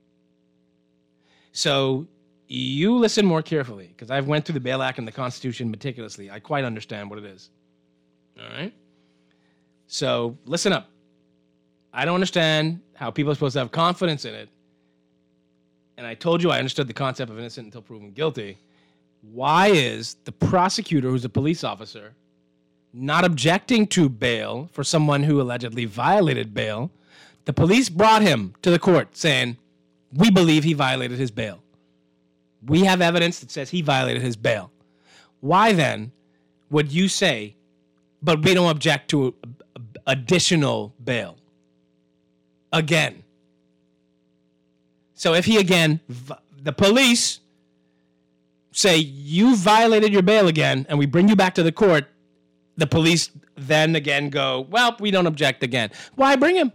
So you listen more carefully, because I've went through the Bail Act and the Constitution meticulously. I quite understand what it is. All right? So listen up. I don't understand how people are supposed to have confidence in it. And I told you I understood the concept of innocent until proven guilty. Why is the prosecutor, who's a police officer, not objecting to bail for someone who allegedly violated bail? The police brought him to the court saying, we believe he violated his bail. We have evidence that says he violated his bail. Why then would you say, but we don't object to additional bail? Again. So if he again, the police say, you violated your bail again, and we bring you back to the court, the police then again go, well, we don't object again. Why bring him?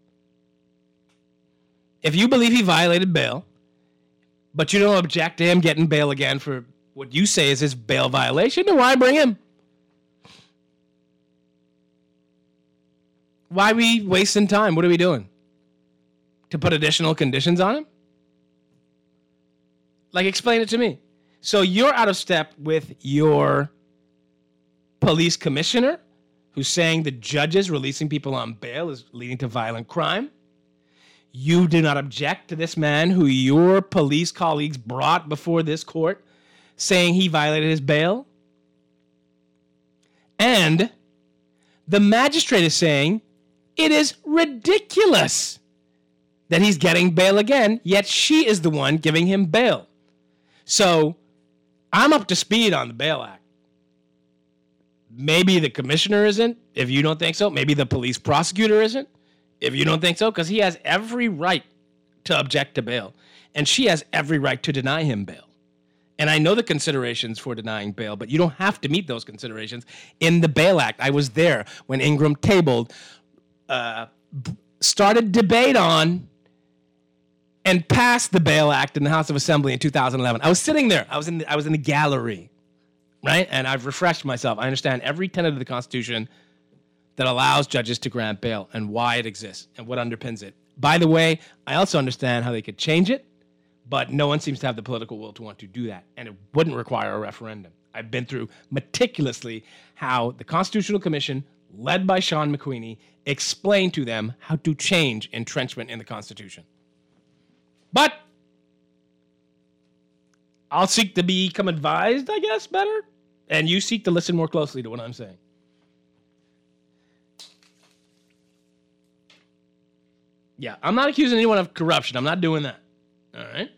If you believe he violated bail, but you don't object to him getting bail again for what you say is his bail violation, then why bring him? Why are we wasting time? What are we doing? To put additional conditions on him? Like, explain it to me. So you're out of step with your police commissioner, who's saying the judges releasing people on bail is leading to violent crime. You do not object to this man who your police colleagues brought before this court, saying he violated his bail. And the magistrate is saying it is ridiculous that he's getting bail again, yet she is the one giving him bail. So I'm up to speed on the Bail Act. Maybe the commissioner isn't, if you don't think so. Maybe the police prosecutor isn't, if you don't think so, because he has every right to object to bail. And she has every right to deny him bail. And I know the considerations for denying bail, but you don't have to meet those considerations in the Bail Act. I was there when Ingram tabled, started debate on, and passed the Bail Act in the House of Assembly in 2011. I was sitting there. I was in the gallery, right? And I've refreshed myself. I understand every tenet of the Constitution that allows judges to grant bail and why it exists and what underpins it. By the way, I also understand how they could change it, but no one seems to have the political will to want to do that, and it wouldn't require a referendum. I've been through meticulously how the Constitutional Commission, led by Sean McQueenie, explained to them how to change entrenchment in the Constitution. But I'll seek to become advised, I guess, better, and you seek to listen more closely to what I'm saying. Yeah, I'm not accusing anyone of corruption. I'm not doing that. All right?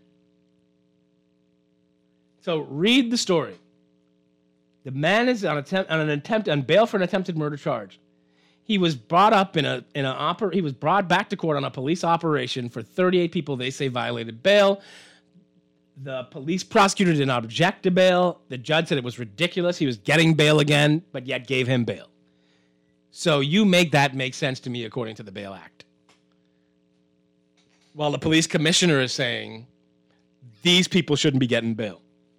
So read the story. The man is on bail for an attempted murder charge. He was brought up he was brought back to court on a police operation for 38 people they say violated bail. The police prosecutor did not object to bail. The judge said it was ridiculous. He was getting bail again, but yet gave him bail. So you make that make sense to me according to the Bail Act. while the police commissioner is saying these people shouldn't be getting bail.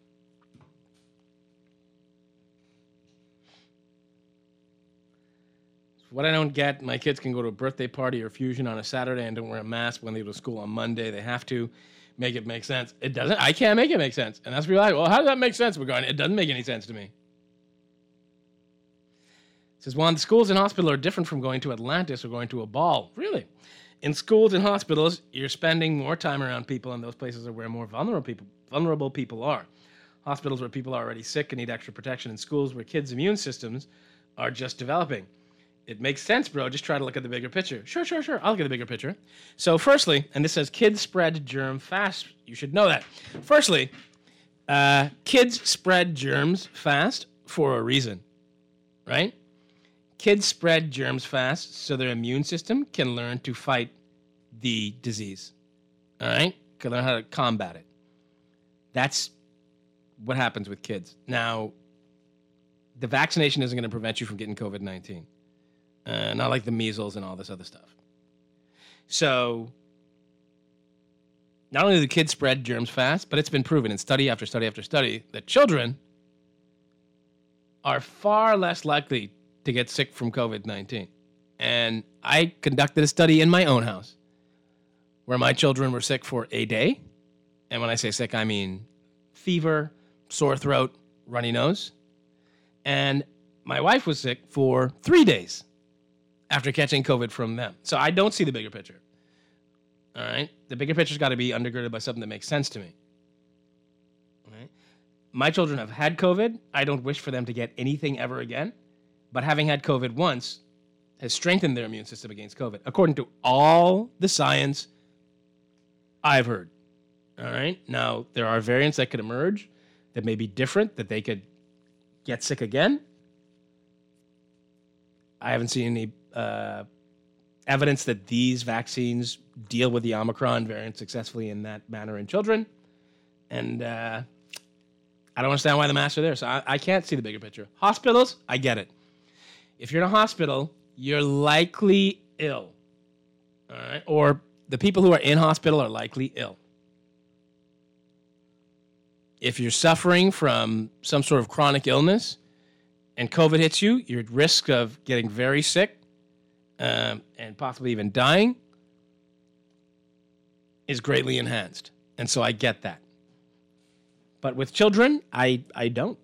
What I don't get, my kids can go to a birthday party or fusion on a Saturday and don't wear a mask when they go to school on Monday. They have to make it make sense. It doesn't. I can't make it make sense. And that's like, well, how does that make sense? We're going, it doesn't make any sense to me. It says, well, the schools and hospital are different from going to Atlantis or going to a ball. Really? In schools and hospitals, you're spending more time around people, and those places are where more vulnerable people are. Hospitals where people are already sick and need extra protection. In schools where kids' immune systems are just developing. It makes sense, bro. Just try to look at the bigger picture. Sure. I'll look at the bigger picture. So firstly, and this says kids spread germ fast. You should know that. Firstly, kids spread germs fast for a reason, right? Kids spread germs fast so their immune system can learn to fight the disease, all right? Can learn how to combat it. That's what happens with kids. Now, the vaccination isn't going to prevent you from getting COVID-19. Not like the measles and all this other stuff. So, not only do the kids spread germs fast, but it's been proven in study after study after study that children are far less likely to get sick from COVID-19. And I conducted a study in my own house where my children were sick for a day. And when I say sick, I mean fever, sore throat, runny nose. And my wife was sick for 3 days after catching COVID from them. So I don't see the bigger picture. All right? The bigger picture's got to be undergirded by something that makes sense to me. All right? My children have had COVID. I don't wish for them to get anything ever again. But having had COVID once has strengthened their immune system against COVID, according to all the science I've heard. All right? Now, there are variants that could emerge that may be different, that they could get sick again. I haven't seen any evidence that these vaccines deal with the Omicron variant successfully in that manner in children. And I don't understand why the masks are there. So I can't see the bigger picture. Hospitals, I get it. If you're in a hospital, you're likely ill. All right? Or the people who are in hospital are likely ill. If you're suffering from some sort of chronic illness and COVID hits you, you're at risk of getting very sick and possibly even dying is greatly enhanced. And so I get that. But with children, I don't.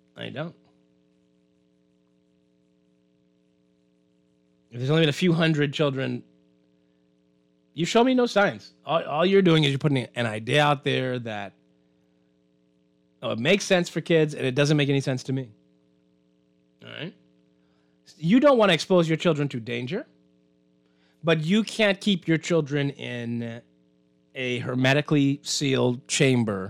If there's only been a few hundred children, you show me no signs. All you're doing is you're putting an idea out there that it makes sense for kids and it doesn't make any sense to me. All right? You don't want to expose your children to danger, but you can't keep your children in a hermetically sealed chamber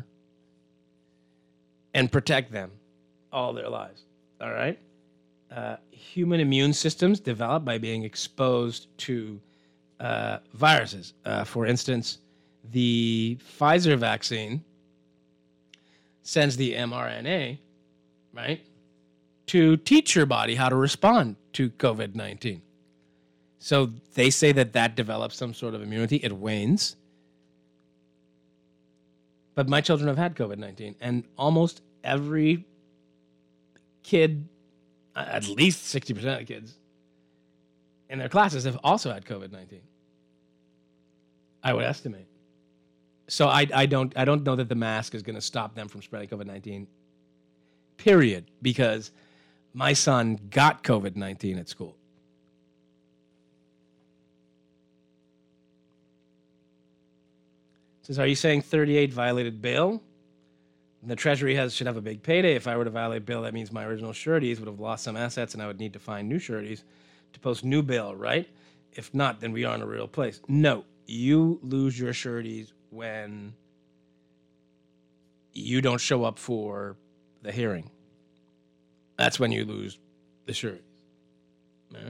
and protect them all their lives. All right? Human immune systems develop by being exposed to viruses. For instance, the Pfizer vaccine sends the mRNA, right, to teach your body how to respond to COVID-19. So they say that develops some sort of immunity. It wanes. But my children have had COVID-19, and almost every kid, at least 60% of the kids in their classes have also had COVID-19. I would estimate. So I don't know that the mask is going to stop them from spreading COVID-19, period, because my son got COVID-19 at school. It says, are you saying 38 violated bail? And the Treasury should have a big payday. If I were to violate bail, that means my original sureties would have lost some assets and I would need to find new sureties to post new bail, right? If not, then we are in a real place. No, you lose your sureties when you don't show up for the hearing. That's when you lose the sureties. Right?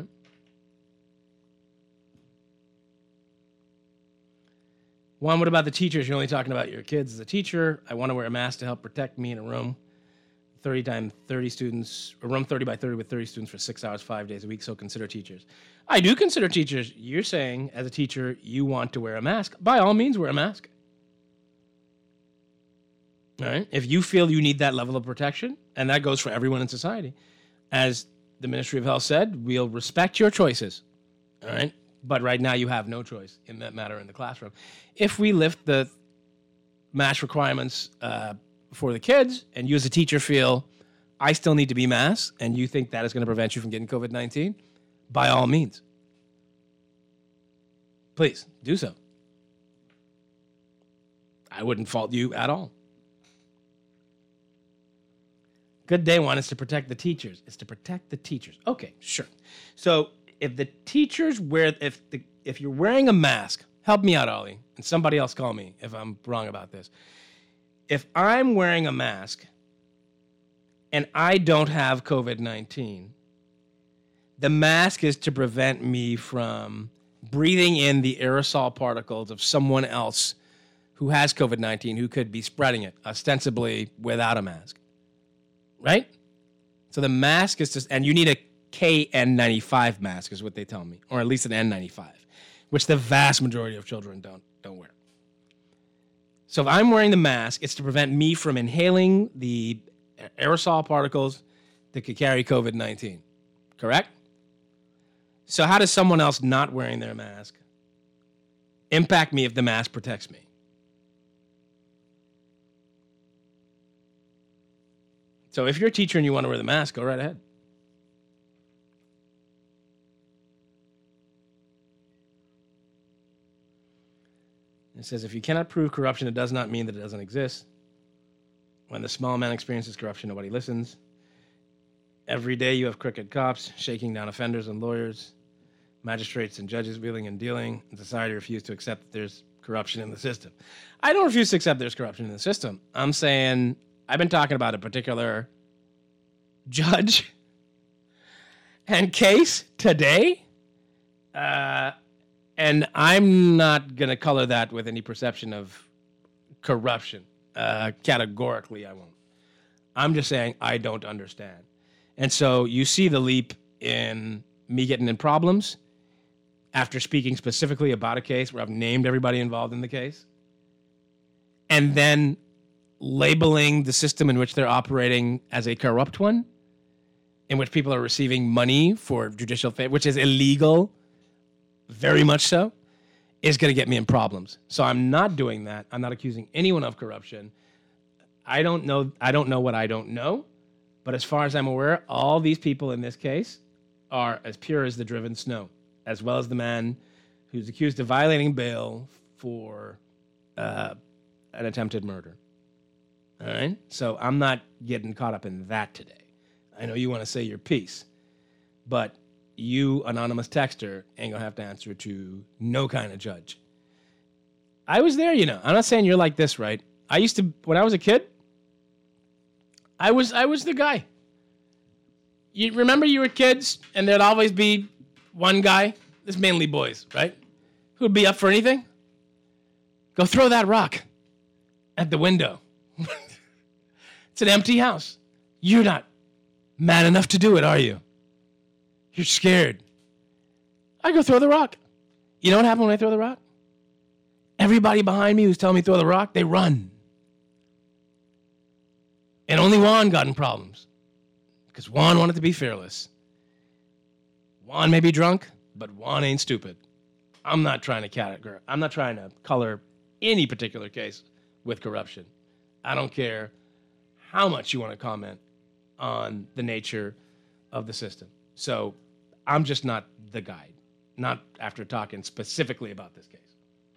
One, what about the teachers? You're only talking about your kids as a teacher. I want to wear a mask to help protect me in a room. 30 times 30 students, a room 30 by 30 with 30 students for 6 hours, 5 days a week, so consider teachers. I do consider teachers. You're saying, as a teacher, you want to wear a mask. By all means, wear a mask. All right? If you feel you need that level of protection, and that goes for everyone in society, as the Ministry of Health said, we'll respect your choices. All right? But right now, you have no choice in that matter in the classroom. If we lift the mask requirements for the kids, and you as a teacher feel, I still need to be masked, and you think that is going to prevent you from getting COVID-19, by all means, please do so. I wouldn't fault you at all. Good day one is to protect the teachers. It's to protect the teachers. Okay, sure. So if the teachers if you're wearing a mask, help me out, Ollie, and somebody else call me if I'm wrong about this. If I'm wearing a mask and I don't have COVID-19, the mask is to prevent me from breathing in the aerosol particles of someone else who has COVID-19 who could be spreading it, ostensibly without a mask. Right? So the mask is and you need a KN95 mask is what they tell me, or at least an N95, which the vast majority of children don't wear. So if I'm wearing the mask, it's to prevent me from inhaling the aerosol particles that could carry COVID-19. Correct? So how does someone else not wearing their mask impact me if the mask protects me? So if you're a teacher and you want to wear the mask, go right ahead. It says, if you cannot prove corruption, it does not mean that it doesn't exist. When the small man experiences corruption, nobody listens. Every day you have crooked cops shaking down offenders and lawyers, magistrates and judges wheeling and dealing, and society refuse to accept that there's corruption in the system. I don't refuse to accept there's corruption in the system. I'm saying I've been talking about a particular judge and case today, and I'm not going to color that with any perception of corruption. Categorically, I won't. I'm just saying I don't understand. And so you see the leap in me getting in problems after speaking specifically about a case where I've named everybody involved in the case, and then labeling the system in which they're operating as a corrupt one, in which people are receiving money for judicial favor, which is illegal, very much so, is going to get me in problems. So I'm not doing that. I'm not accusing anyone of corruption. I don't know what I don't know. But as far as I'm aware, all these people in this case are as pure as the driven snow, as well as the man who's accused of violating bail for an attempted murder. All right? So I'm not getting caught up in that today. I know you want to say your piece, but you, anonymous texter, ain't going to have to answer to no kind of judge. I was there, you know. I'm not saying you're like this, right? I used to, when I was a kid, I was the guy. You remember you were kids, and there'd always be one guy, this mainly boys, right? Who'd be up for anything? Go throw that rock at the window. It's an empty house. You're not man enough to do it, are you? You're scared. I go throw the rock. You know what happened when I throw the rock? Everybody behind me who's telling me to throw the rock, they run. And only Juan got in problems because Juan wanted to be fearless. Juan may be drunk, but Juan ain't stupid. I'm not trying to color any particular case with corruption. I don't care how much you want to comment on the nature of the system. So I'm just not the guide, not after talking specifically about this case.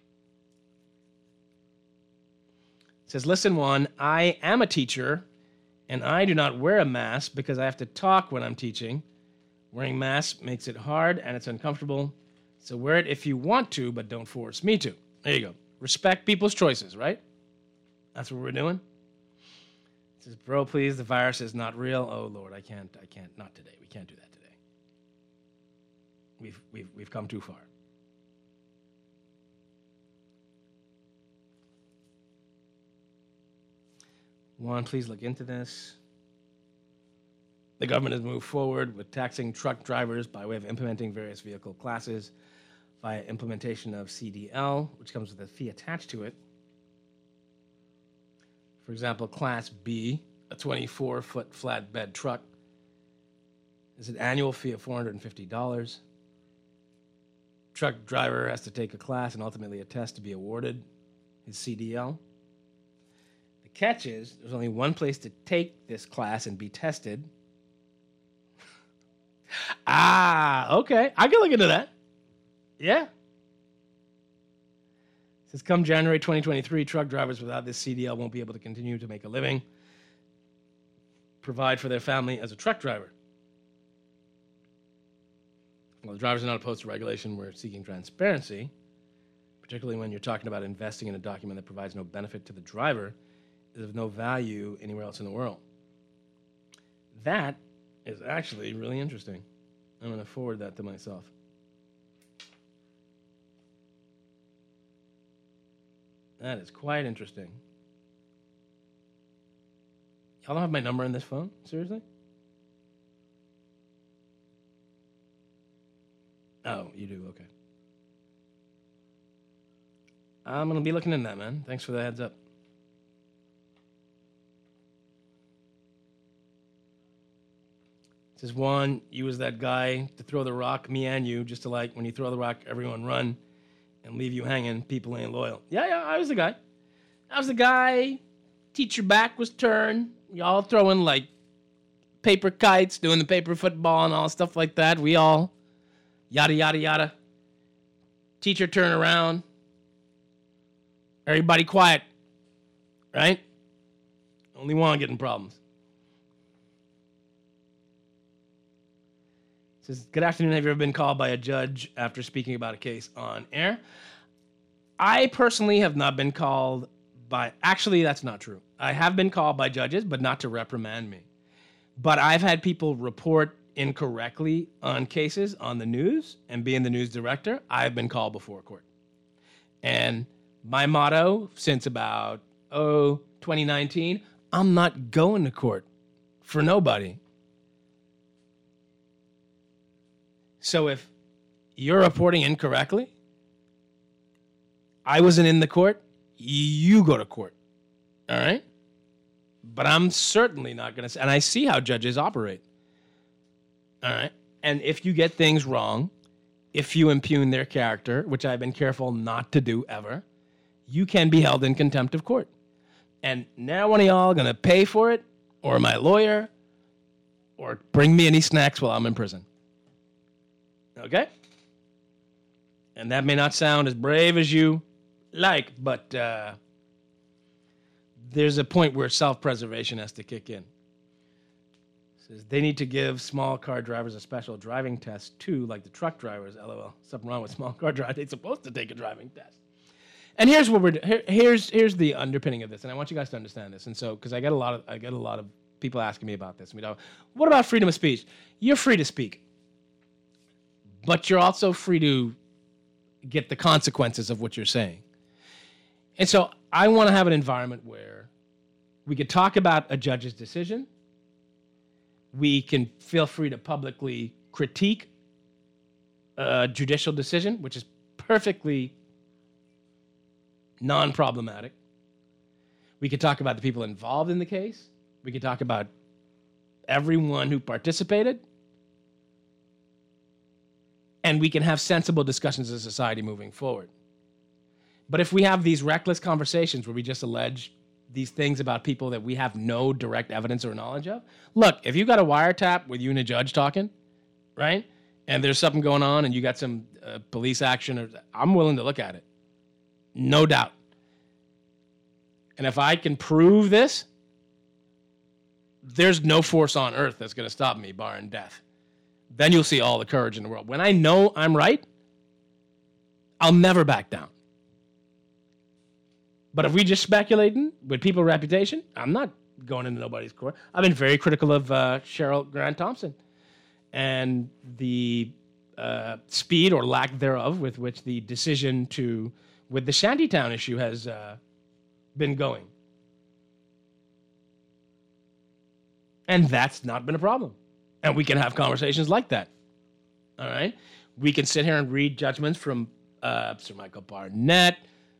It says, listen, Juan, I am a teacher, and I do not wear a mask because I have to talk when I'm teaching. Wearing masks makes it hard, and it's uncomfortable. So wear it if you want to, but don't force me to. There you go. Respect people's choices, right? That's what we're doing. It says, bro, please, the virus is not real. Oh, Lord, I can't, not today. We can't do that today. We've come too far. Juan, please look into this. The government has moved forward with taxing truck drivers by way of implementing various vehicle classes via implementation of CDL, which comes with a fee attached to it. For example, Class B, a 24-foot flatbed truck, is an annual fee of $450. Truck driver has to take a class and ultimately a test to be awarded his CDL. The catch is there's only one place to take this class and be tested. Okay. I can look into that. Yeah. It says come January 2023, truck drivers without this CDL won't be able to continue to make a living, provide for their family as a truck driver. Well, the drivers are not opposed to regulation. We're seeking transparency, particularly when you're talking about investing in a document that provides no benefit to the driver, is of no value anywhere else in the world. That is actually really interesting. I'm going to forward that to myself. That is quite interesting. Y'all don't have my number in this phone? Seriously? Oh, you do? Okay. I'm going to be looking into that, man. Thanks for the heads up. It says, Juan, you was that guy to throw the rock, me and you, just to like, when you throw the rock, everyone run and leave you hanging. People ain't loyal. Yeah, I was the guy. I was the guy. Teacher back was turned. Y'all throwing like paper kites, doing the paper football and all stuff like that. We all... yada, yada, yada. Teacher turn around. Everybody quiet. Right? Only one getting problems. It says, good afternoon. Have you ever been called by a judge after speaking about a case on air? I personally have not been called by... Actually, that's not true. I have been called by judges, but not to reprimand me. But I've had people report incorrectly on cases on the news, and being the news director, I've been called before court. And my motto since about 2019, I'm not going to court for nobody. So if you're reporting incorrectly, I wasn't in the court, you go to court. All right? But I'm certainly not going to, and I see how judges operate. All right. And if you get things wrong, if you impugn their character, which I've been careful not to do ever, you can be held in contempt of court. And now one of y'all going to pay for it, or my lawyer, or bring me any snacks while I'm in prison. Okay? And that may not sound as brave as you like, but there's a point where self-preservation has to kick in. They need to give small car drivers a special driving test too, like the truck drivers. LOL. Something wrong with small car drivers. They're supposed to take a driving test. And here's what here's the underpinning of this, and I want you guys to understand this. And so, because I get a lot of people asking me about this. What about freedom of speech? You're free to speak, but you're also free to get the consequences of what you're saying. And so, I want to have an environment where we could talk about a judge's decision. We can feel free to publicly critique a judicial decision, which is perfectly non-problematic. We could talk about the people involved in the case. We could talk about everyone who participated. And we can have sensible discussions as a society moving forward. But if we have these reckless conversations where we just allege these things about people that we have no direct evidence or knowledge of. Look, if you got a wiretap with you and a judge talking, right, and there's something going on and you got some police action, I'm willing to look at it. No doubt. And if I can prove this, there's no force on earth that's going to stop me, barring death. Then you'll see all the courage in the world. When I know I'm right, I'll never back down. But if we just speculating with people's reputation, I'm not going into nobody's court. I've been very critical of Cheryl Grant Thompson and the speed or lack thereof with which the decision with the Shantytown issue has been going. And that's not been a problem. And we can have conversations like that. All right? We can sit here and read judgments from Sir Michael Barnett,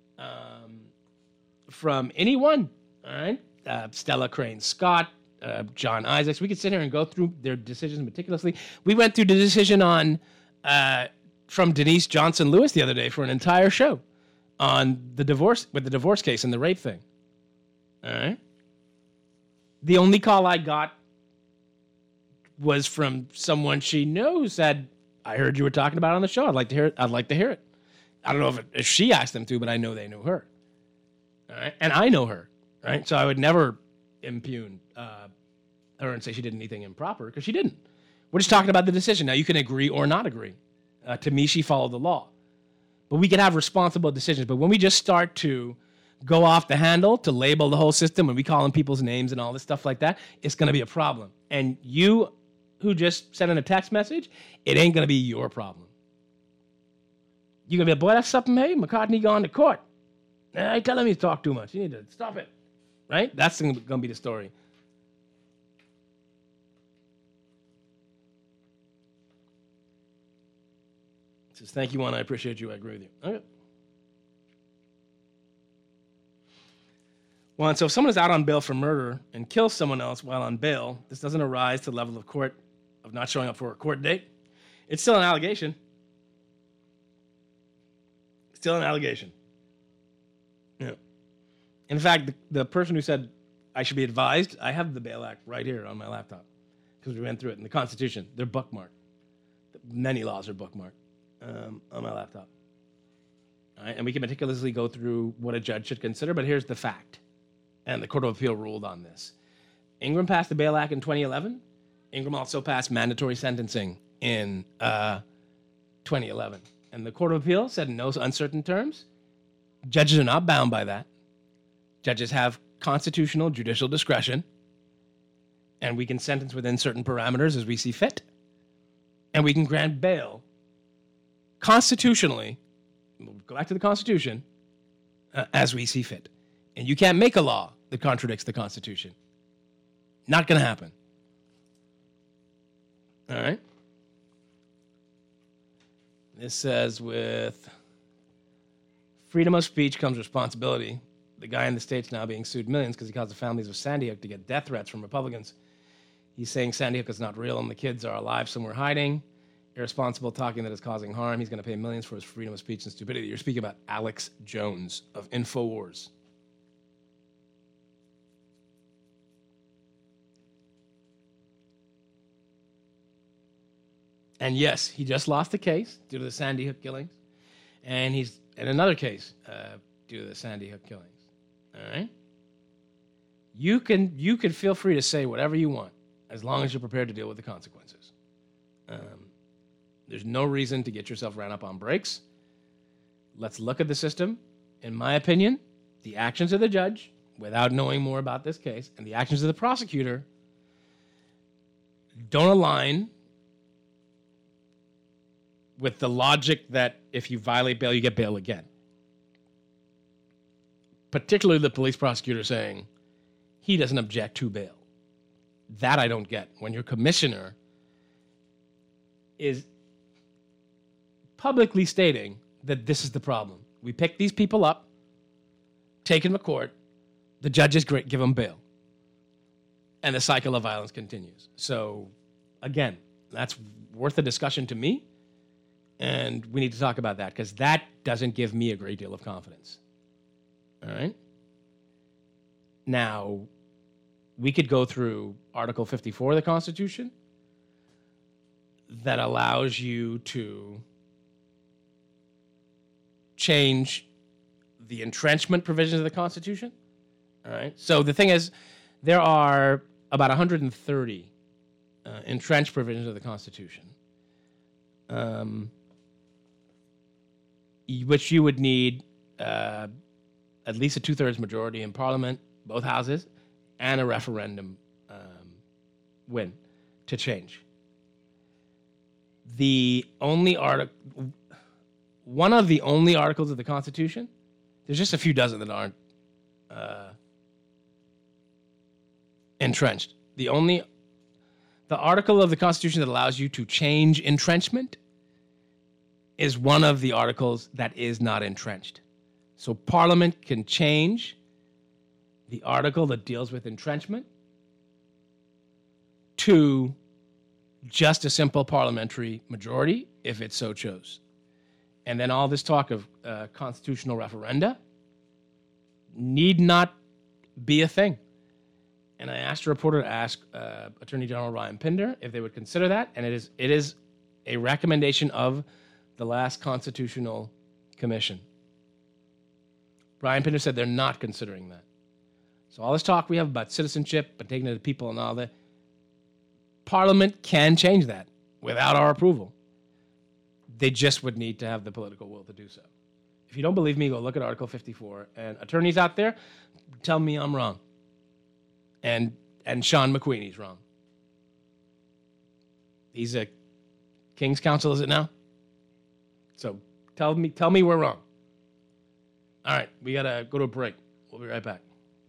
from anyone, all right? Stella Crane Scott, John Isaacs. We could sit here and go through their decisions meticulously. We went through the decision on from Denise Johnson Lewis the other day for an entire show on the divorce case and the rape thing. All right? The only call I got was from someone she knew who said, I heard you were talking about it on the show. I'd like to hear it. I don't know if she asked them to, but I know they knew her. All right? And I know her, right? So I would never impugn her and say she did anything improper, because she didn't. We're just talking about the decision. Now, you can agree or not agree. To me, she followed the law. But we can have responsible decisions. But when we just start to go off the handle to label the whole system, when we call them people's names and all this stuff like that, it's going to be a problem. And you who just sent in a text message, it ain't going to be your problem. You're going to be like, boy, that's something, hey, McCartney gone to court. I tell him he's talked too much. You need to stop it. Right? That's going to be the story. It says, thank you, Juan. I appreciate you. I agree with you. Okay. Juan, so if someone is out on bail for murder and kills someone else while on bail, this doesn't arise to the level of court of not showing up for a court date. It's still an allegation. Still an allegation. Yeah. In fact, the person who said I should be advised, I have the Bail Act right here on my laptop because we went through it in the Constitution. They're bookmarked. Many laws are bookmarked on my laptop. All right? And we can meticulously go through what a judge should consider, but here's the fact. And the Court of Appeal ruled on this. Ingram passed the Bail Act in 2011. Ingram also passed mandatory sentencing in 2011. And the Court of Appeal said in no uncertain terms, judges are not bound by that. Judges have constitutional judicial discretion, and we can sentence within certain parameters as we see fit. And we can grant bail constitutionally, we'll go back to the Constitution, as we see fit. And you can't make a law that contradicts the Constitution. Not going to happen. All right? This says, with freedom of speech comes responsibility. The guy in the States now being sued millions because he caused the families of Sandy Hook to get death threats from Republicans. He's saying Sandy Hook is not real and the kids are alive somewhere hiding. Irresponsible talking that is causing harm. He's going to pay millions for his freedom of speech and stupidity. You're speaking about Alex Jones of InfoWars. And yes, he just lost a case due to the Sandy Hook killings. And he's in another case due to the Sandy Hook killings. All right? You can feel free to say whatever you want as long as you're prepared to deal with the consequences. There's no reason to get yourself ran up on brakes. Let's look at the system. In my opinion, the actions of the judge, without knowing more about this case, and the actions of the prosecutor don't align with the logic that if you violate bail, you get bail again. Particularly the police prosecutor saying he doesn't object to bail. That I don't get. When your commissioner is publicly stating that this is the problem. We pick these people up, take them to court, the judges give them bail. And the cycle of violence continues. So, again, that's worth a discussion to me. And we need to talk about that because that doesn't give me a great deal of confidence. All right? Now, we could go through Article 54 of the Constitution that allows you to change the entrenchment provisions of the Constitution. All right? So the thing is, there are about 130 entrenched provisions of the Constitution. Which you would need at least a 2/3 majority in Parliament, both houses, and a referendum win to change. One of the only articles of the Constitution, there's just a few dozen that aren't entrenched. The The article of the Constitution that allows you to change entrenchment is one of the articles that is not entrenched. So Parliament can change the article that deals with entrenchment to just a simple parliamentary majority if it so chose. And then all this talk of constitutional referenda need not be a thing. And I asked a reporter to ask Attorney General Ryan Pinder if they would consider that, and it is a recommendation of the last Constitutional Commission. Ryan Pinder said they're not considering that. So all this talk we have about citizenship and taking it to people and all that, Parliament can change that without our approval. They just would need to have the political will to do so. If you don't believe me, go look at Article 54. And attorneys out there, tell me I'm wrong. And Sean McQueenie's wrong. He's a King's Counsel, is it now? So tell me we're wrong. All right, we got to go to a break. We'll be right back.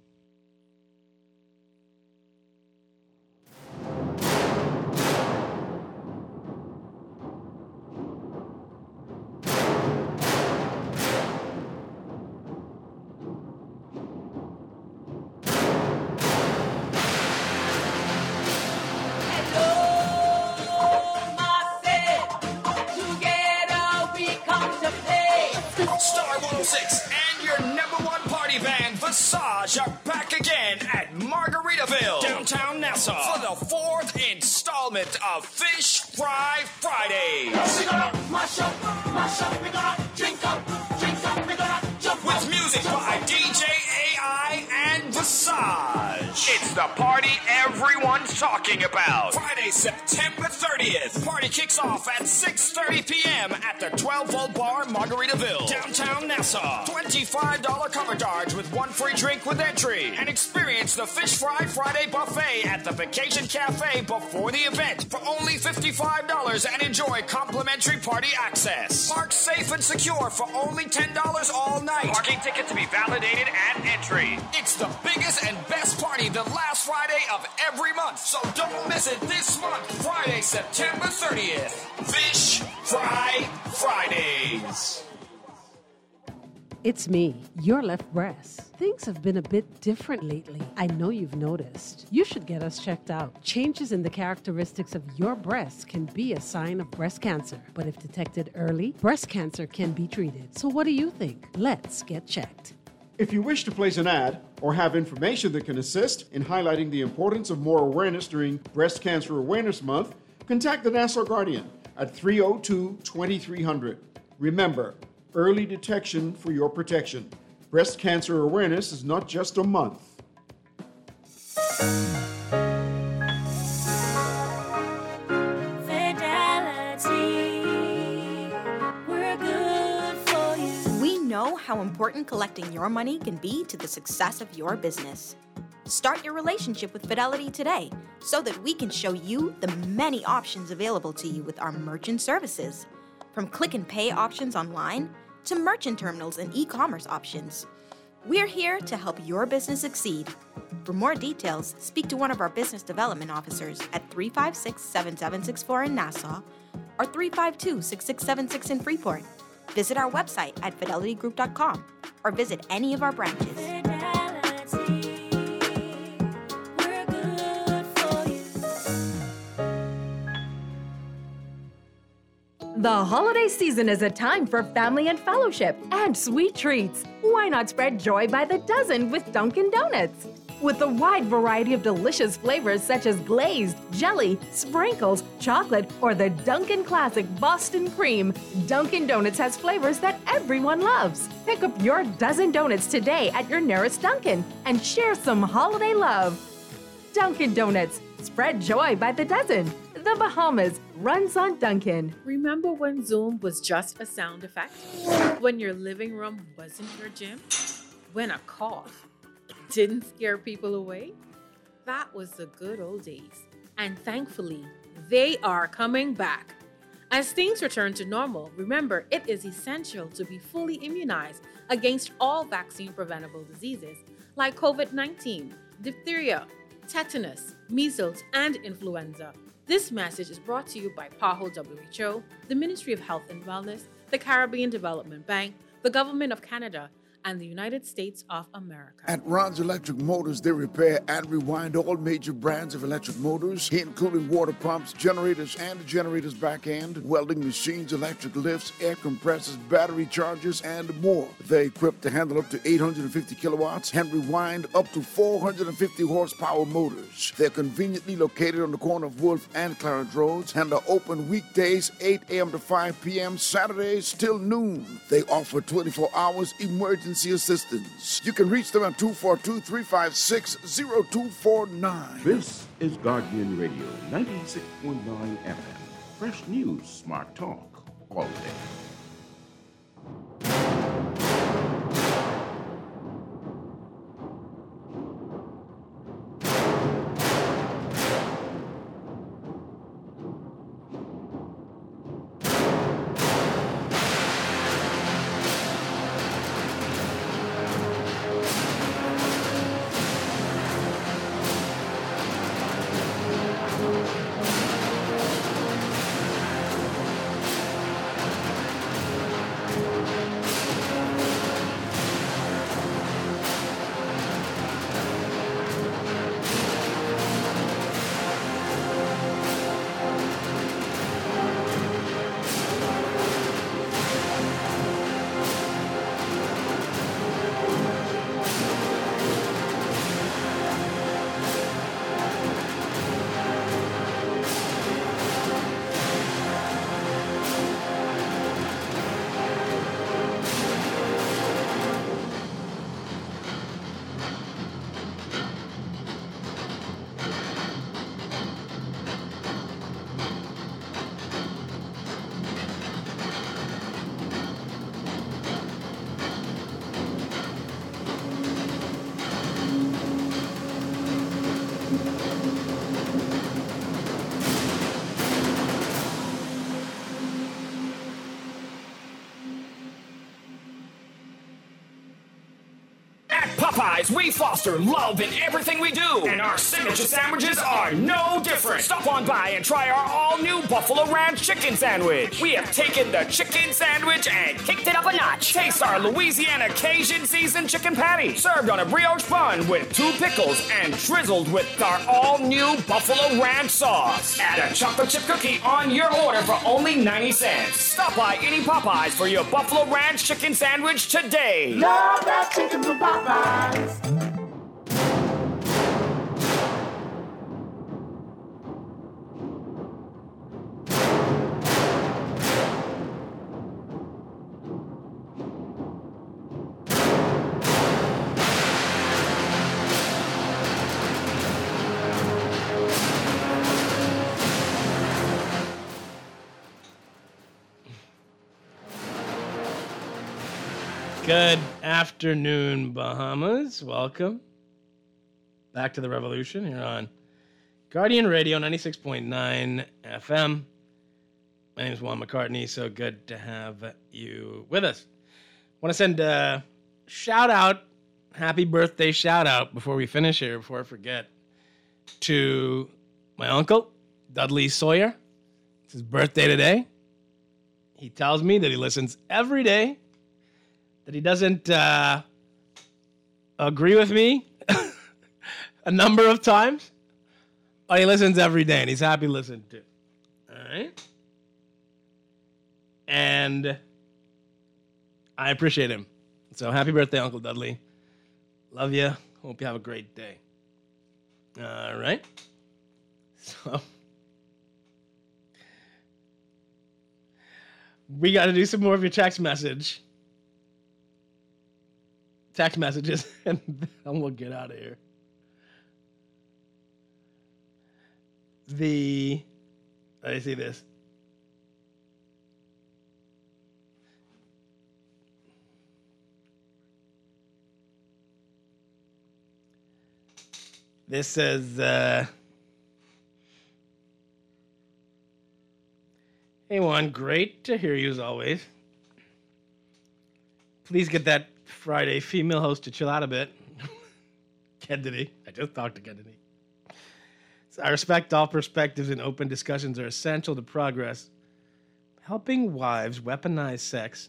Visage are back again at Margaritaville, downtown Nassau, for the 4th installment of Fish Fry Fridays. We gonna mash up, we gonna drink up, we gonna jump with music by DJ AI and Visage. It's the party everyone's talking about. Friday, September 30th. The party kicks off at 6:30 p.m. at the 12-Volt Bar, Margaritaville, downtown Nassau. $25 cover charge with one free drink with entry. And experience the Fish Fry Friday buffet at the Vacation Cafe before the event for only $55 and enjoy complimentary party access. Park safe and secure for only $10 all night. Parking ticket to be validated and entry. It's the biggest and best party the last Friday of every month, so don't miss it this month, Friday, September 30th. Fish Fry Fridays. It's me, your left breast. Things have been a bit different lately. I know you've noticed. You should get us checked out. Changes in the characteristics of your breast can be a sign of breast cancer. But if detected early, breast cancer can be treated. So what do you think? Let's get checked. If you wish to place an ad or have information that can assist in highlighting the importance of more awareness during Breast Cancer Awareness Month, contact the Nassau Guardian at 302-2300. Remember, early detection for your protection. Breast cancer awareness is not just a month. Know how important collecting your money can be to the success of your business. Start your relationship with Fidelity today so that we can show you the many options available to you with our merchant services. From click and pay options online to merchant terminals and e-commerce options. We're here to help your business succeed. For more details, speak to one of our business development officers at 356-7764 in Nassau or 352-6676 in Freeport. Visit our website at fidelitygroup.com or visit any of our branches. The holiday season is a time for family and fellowship and sweet treats. Why not spread joy by the dozen with Dunkin' Donuts? With a wide variety of delicious flavors such as glazed, jelly, sprinkles, chocolate, or the Dunkin' Classic Boston Cream, Dunkin' Donuts has flavors that everyone loves. Pick up your dozen donuts today at your nearest Dunkin' and share some holiday love. Dunkin' Donuts, spread joy by the dozen. The Bahamas runs on Dunkin'. Remember when Zoom was just a sound effect? When your living room wasn't your gym? When a cough didn't scare people away? That was the good old days. And thankfully, they are coming back. As things return to normal, remember it is essential to be fully immunized against all vaccine-preventable diseases like COVID-19, diphtheria, tetanus, measles, and influenza. This message is brought to you by PAHO WHO, the Ministry of Health and Wellness, the Caribbean Development Bank, the Government of Canada, and the United States of America. At Ron's Electric Motors, they repair and rewind all major brands of electric motors, including water pumps, generators, and the generator's back end, welding machines, electric lifts, air compressors, battery chargers, and more. They're equipped to handle up to 850 kilowatts and rewind up to 450 horsepower motors. They're conveniently located on the corner of Wolf and Clarence Roads and are open weekdays 8 a.m. to 5 p.m., Saturdays till noon. They offer 24 hours emergency assistance. You can reach them at 242-356-0249. This is Guardian Radio 96.9 FM. Fresh news, smart talk, all day. Popeyes, we foster love in everything we do, and our signature sandwiches are no different. Stop on by and try our all-new Buffalo Ranch Chicken Sandwich. We have taken the chicken sandwich and kicked it up a notch. Taste our Louisiana Cajun seasoned chicken patty, served on a brioche bun with 2 pickles and drizzled with our all-new Buffalo Ranch sauce. Add a chocolate chip cookie on your order for only 90 cents. Stop by any Popeyes for your Buffalo Ranch Chicken Sandwich today. Love that chicken from Popeyes. Good afternoon, Bahamas. Welcome back to the Revolution here on Guardian Radio 96.9 FM. My name is Juan McCartney. So good to have you with us. I want to send a shout out, happy birthday shout out before we finish here, before I forget, to my uncle, Dudley Sawyer. It's his birthday today. He tells me that he listens every day, that he doesn't agree with me a number of times, but he listens every day, and he's happy to listen to. All right? And I appreciate him. So happy birthday, Uncle Dudley. Love you. Hope you have a great day. All right? So we got to do some more of your text messages, and then we'll get out of here. Let me see this. This says, hey Juan, great to hear you as always. Please get that Friday female host to chill out a bit. Kennedy. I just talked to Kennedy. I respect all perspectives and open discussions are essential to progress. Helping wives weaponize sex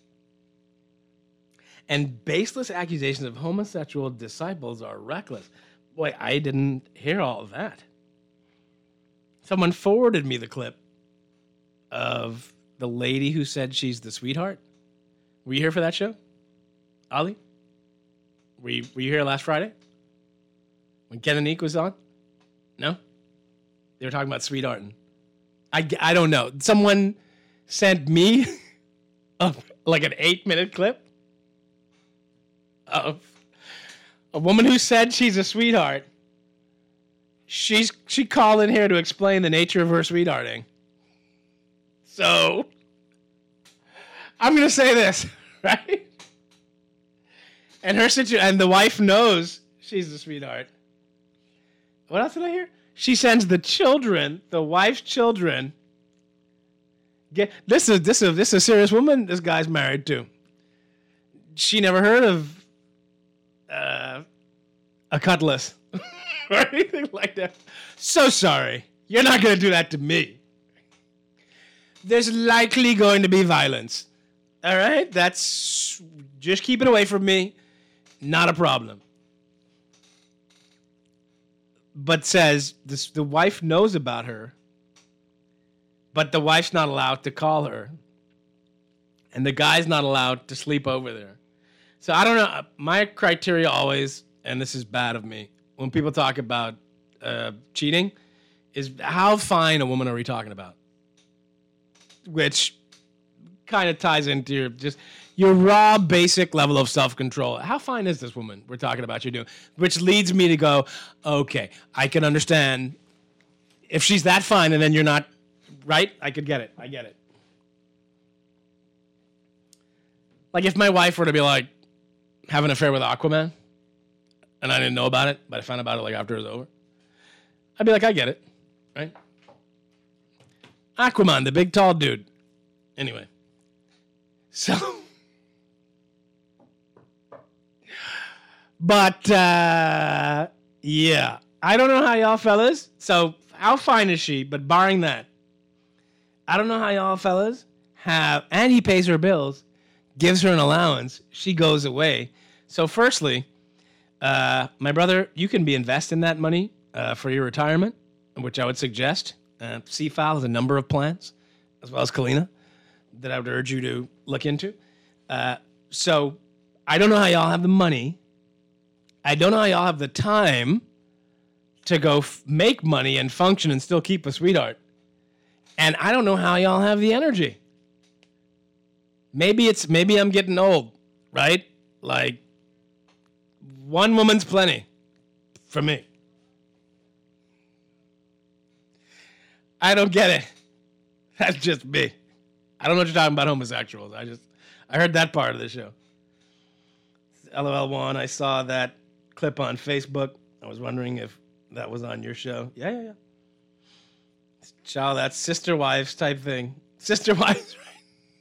and baseless accusations of homosexual disciples are reckless. Boy, I didn't hear all of that. Someone forwarded me the clip of the lady who said she's the sweetheart. Were you here for that show? Ollie? Were you here last Friday? When Ken and Eek was on? No? They were talking about sweetheart. I don't know. Someone sent me like an 8-minute clip of a woman who said she's a sweetheart. She called in here to explain the nature of her sweethearting. So, I'm going to say this, right? And and the wife knows she's the sweetheart. What else did I hear? She sends the children, the wife's children. This is a serious woman this guy's married to. She never heard of a cutlass or anything like that. So sorry. You're not going to do that to me. There's likely going to be violence. All right? That's... Just keep it away from me. Not a problem. But says the wife knows about her, but the wife's not allowed to call her. And the guy's not allowed to sleep over there. So I don't know. My criteria always, and this is bad of me, when people talk about cheating, is how fine a woman are we talking about? Which kind of ties into your raw, basic level of self-control. How fine is this woman we're talking about you doing? Which leads me to go, okay, I can understand if she's that fine and then you're not, right? I could get it. I get it. Like if my wife were to be like, have an affair with Aquaman, and I didn't know about it, but I found about it like after it was over, I'd be like, I get it, right? Aquaman, the big tall dude. Anyway. So... But, yeah. I don't know how y'all fellas... So, how fine is she? But barring that, I don't know how y'all fellas have... And he pays her bills, gives her an allowance, she goes away. So, firstly, my brother, you can be investing that money for your retirement, which I would suggest. CFAL has a number of plans, as well as Kalina, that I would urge you to look into. So, I don't know how y'all have the money... I don't know how y'all have the time to go make money and function and still keep a sweetheart. And I don't know how y'all have the energy. Maybe I'm getting old, right? Like, one woman's plenty for me. I don't get it. That's just me. I don't know what you're talking about homosexuals. I heard that part of the show. LOL1, I saw that clip on Facebook. I was wondering if that was on your show. Yeah. Child, that's sister wives type thing. Sister wives, right?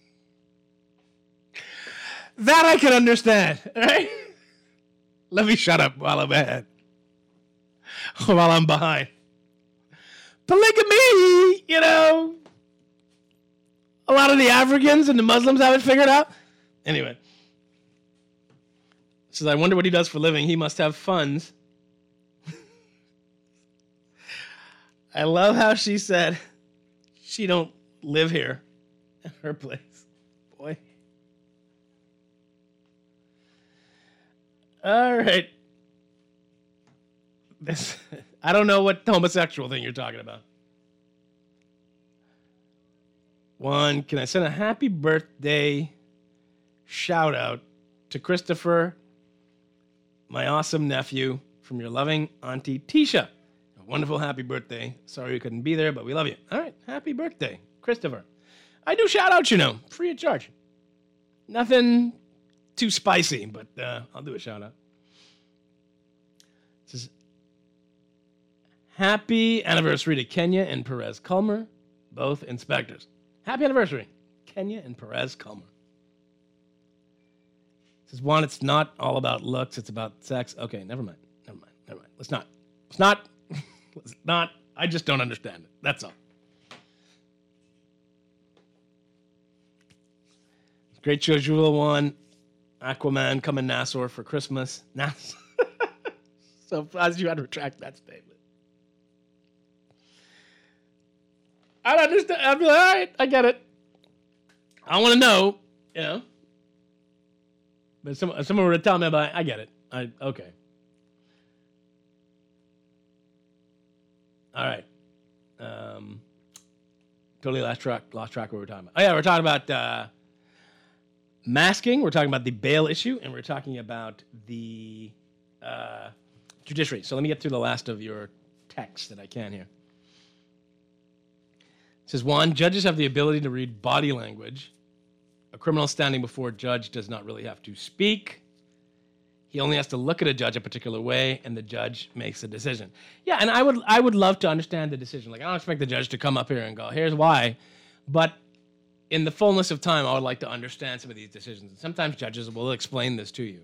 That I can understand, right? Let me shut up while I'm ahead. While I'm behind. Polygamy, a lot of the Africans and the Muslims have it figured out. Anyway. Says, I wonder what he does for a living. He must have funds. I love how she said she don't live here at her place. Boy. All right. I don't know what homosexual thing you're talking about. One, can I send a happy birthday shout out to Christopher, my awesome nephew, from your loving Auntie Tisha. A wonderful happy birthday. Sorry you couldn't be there, but we love you. All right, happy birthday, Christopher. I do shout outs, free of charge. Nothing too spicy, but I'll do a shout out. It says, happy anniversary to Kenya and Perez Culmer, both inspectors. Happy anniversary, Kenya and Perez Culmer. Says, one, it's not all about looks, it's about sex. Okay, never mind. Let's not. I just don't understand it. That's all. Great Joshua one. Aquaman coming Nassau for Christmas. So as you had to retract that statement. I don't understand. I'd be like, all right, I get it. I want to know, you know. But if someone were to tell me about it, I get it. Okay. All right. Totally lost track what we were talking about. Oh, yeah, we're talking about masking. We're talking about the bail issue, and we're talking about the judiciary. So let me get through the last of your texts that I can here. It says, one, judges have the ability to read body language. A criminal standing before a judge does not really have to speak. He only has to look at a judge a particular way, and the judge makes a decision. Yeah, and I would love to understand the decision. Like, I don't expect the judge to come up here and go, here's why. But in the fullness of time, I would like to understand some of these decisions. And sometimes judges will explain this to you.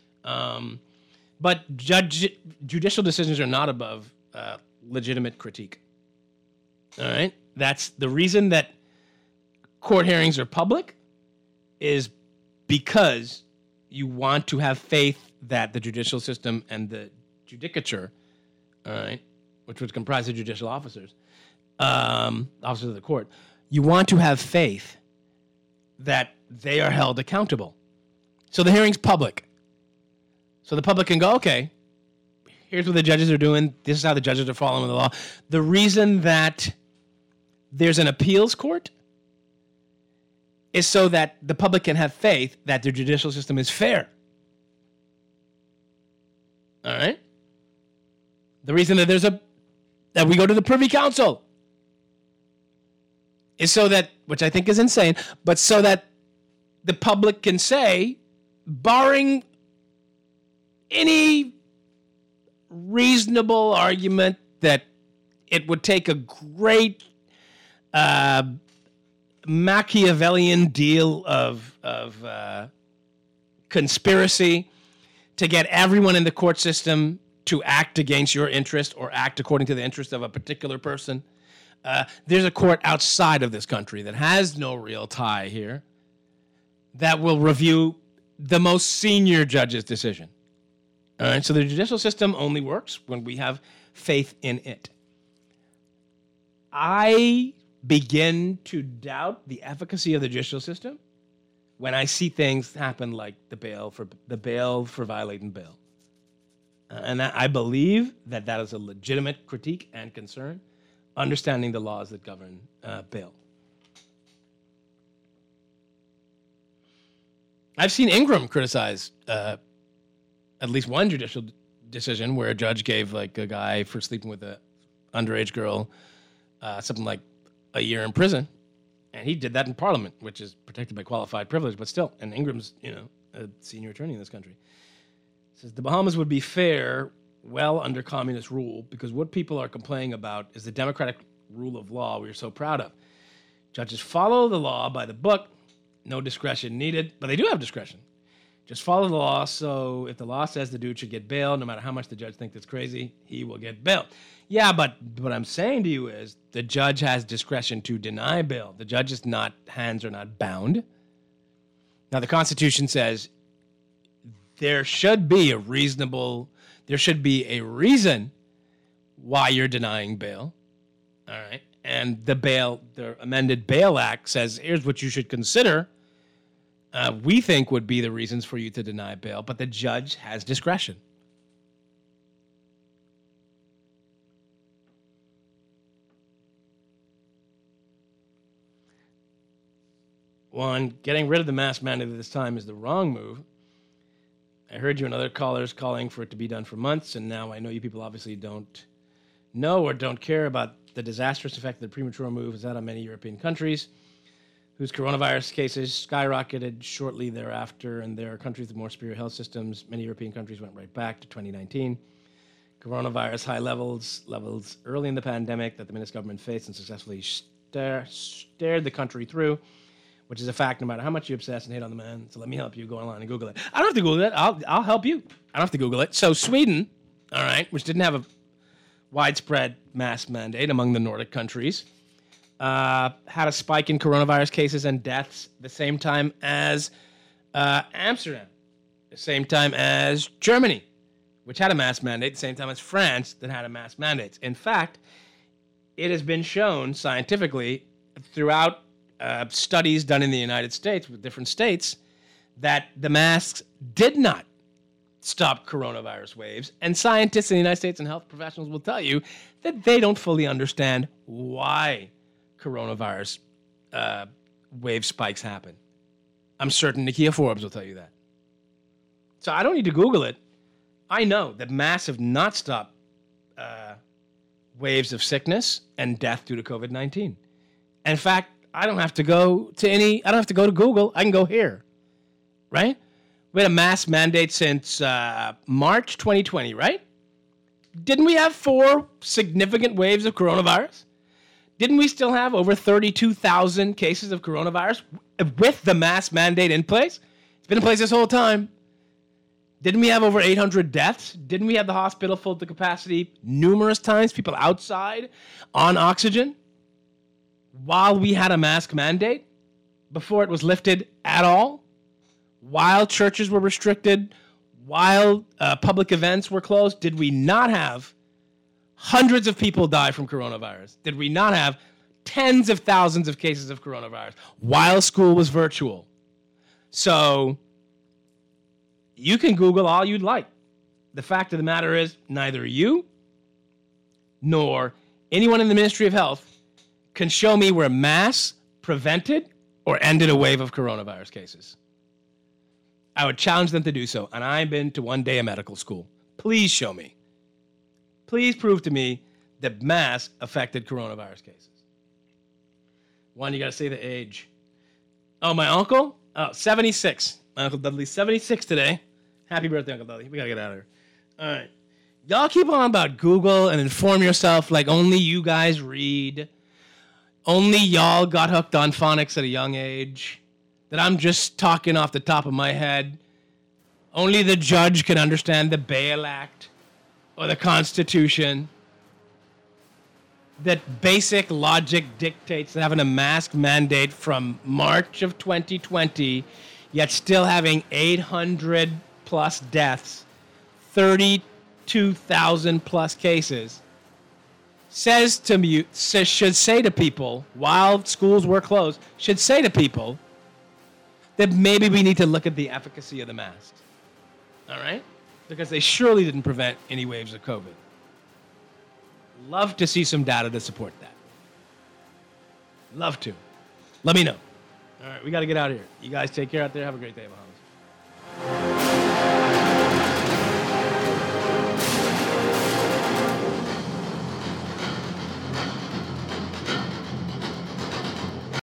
But judicial decisions are not above legitimate critique. All right? That's the reason that court hearings are public is because you want to have faith that the judicial system and the judicature, all right, which would comprise the judicial officers, officers of the court, you want to have faith that they are held accountable. So the hearing's public. So the public can go, okay, here's what the judges are doing. This is how the judges are following the law. The reason that there's an appeals court is so that the public can have faith that the judicial system is fair. All right? The reason that that we go to the Privy Council is so that, which I think is insane, but so that the public can say, barring any reasonable argument that it would take a great Machiavellian deal of conspiracy to get everyone in the court system to act against your interest or act according to the interest of a particular person. There's a court outside of this country that has no real tie here that will review the most senior judge's decision. All right, so the judicial system only works when we have faith in it. I begin to doubt the efficacy of the judicial system when I see things happen like the bail for violating bail. And I believe that is a legitimate critique and concern, understanding the laws that govern bail. I've seen Ingram criticize at least one judicial decision where a judge gave like a guy for sleeping with an underage girl something like a year in prison, and he did that in Parliament, which is protected by qualified privilege, but still. And Ingram's, a senior attorney in this country. Says the Bahamas would be fair well under communist rule because what people are complaining about is the democratic rule of law we are so proud of. Judges follow the law by the book, no discretion needed, but they do have discretion. Just follow the law, so if the law says the dude should get bail, no matter how much the judge thinks it's crazy, he will get bail. Yeah, but what I'm saying to you is the judge has discretion to deny bail. The judge's hands are not bound. Now, the Constitution says there should be a reason why you're denying bail. All right. And the amended Bail Act says, here's what you should consider. We think would be the reasons for you to deny bail, but the judge has discretion. One, getting rid of the mask mandate at this time is the wrong move. I heard you and other callers calling for it to be done for months, and now I know you people obviously don't know or don't care about the disastrous effect that the premature move has had on many European countries whose coronavirus cases skyrocketed shortly thereafter, and there are countries with more superior health systems. Many European countries went right back to 2019. Coronavirus high levels early in the pandemic that the Minister government faced and successfully stared the country through, which is a fact no matter how much you obsess and hate on the man. So let me help you. Go online and Google it. I don't have to Google it. I'll help you. I don't have to Google it. So Sweden, all right, which didn't have widespread mask mandate among the Nordic countries, had a spike in coronavirus cases and deaths the same time as Amsterdam, the same time as Germany, which had a mask mandate, the same time as France that had a mask mandate. In fact, it has been shown scientifically throughout studies done in the United States with different states that the masks did not stop coronavirus waves. And scientists in the United States and health professionals will tell you that they don't fully understand why coronavirus wave spikes happen. I'm certain Nikia Forbes will tell you that. So I don't need to Google it. I know that masks have not stopped waves of sickness and death due to COVID-19. In fact, I don't have to go to Google. I can go here, right? We had a mask mandate since March 2020, right? Didn't we have 4 significant waves of coronavirus? Didn't we still have over 32,000 cases of coronavirus with the mask mandate in place? It's been in place this whole time. Didn't we have over 800 deaths? Didn't we have the hospital full to capacity numerous times, people outside on oxygen, while we had a mask mandate before it was lifted at all? While churches were restricted, while public events were closed, did we not have hundreds of people die from coronavirus? Did we not have tens of thousands of cases of coronavirus while school was virtual? So you can Google all you'd like. The fact of the matter is, neither you nor anyone in the Ministry of Health can show me where masks prevented or ended a wave of coronavirus cases. I would challenge them to do so, and I've been to one day of medical school. Please show me. Please prove to me that masks affected coronavirus cases. One, you got to say the age. Oh, my uncle? Oh, 76. My Uncle Dudley's 76 today. Happy birthday, Uncle Dudley. We got to get out of here. All right. Y'all keep on about Google and inform yourself like only you guys read. Only y'all got hooked on phonics at a young age. That I'm just talking off the top of my head. Only the judge can understand the Bail Act or the Constitution. That basic logic dictates having a mask mandate from March of 2020, yet still having 800 plus deaths, 32,000 plus cases. Should say to people, while schools were closed, should say to people that maybe we need to look at the efficacy of the masks. All right? Because they surely didn't prevent any waves of COVID. Love to see some data to support that. Love to. Let me know. All right, we got to get out of here. You guys take care out there. Have a great day, Muhammad.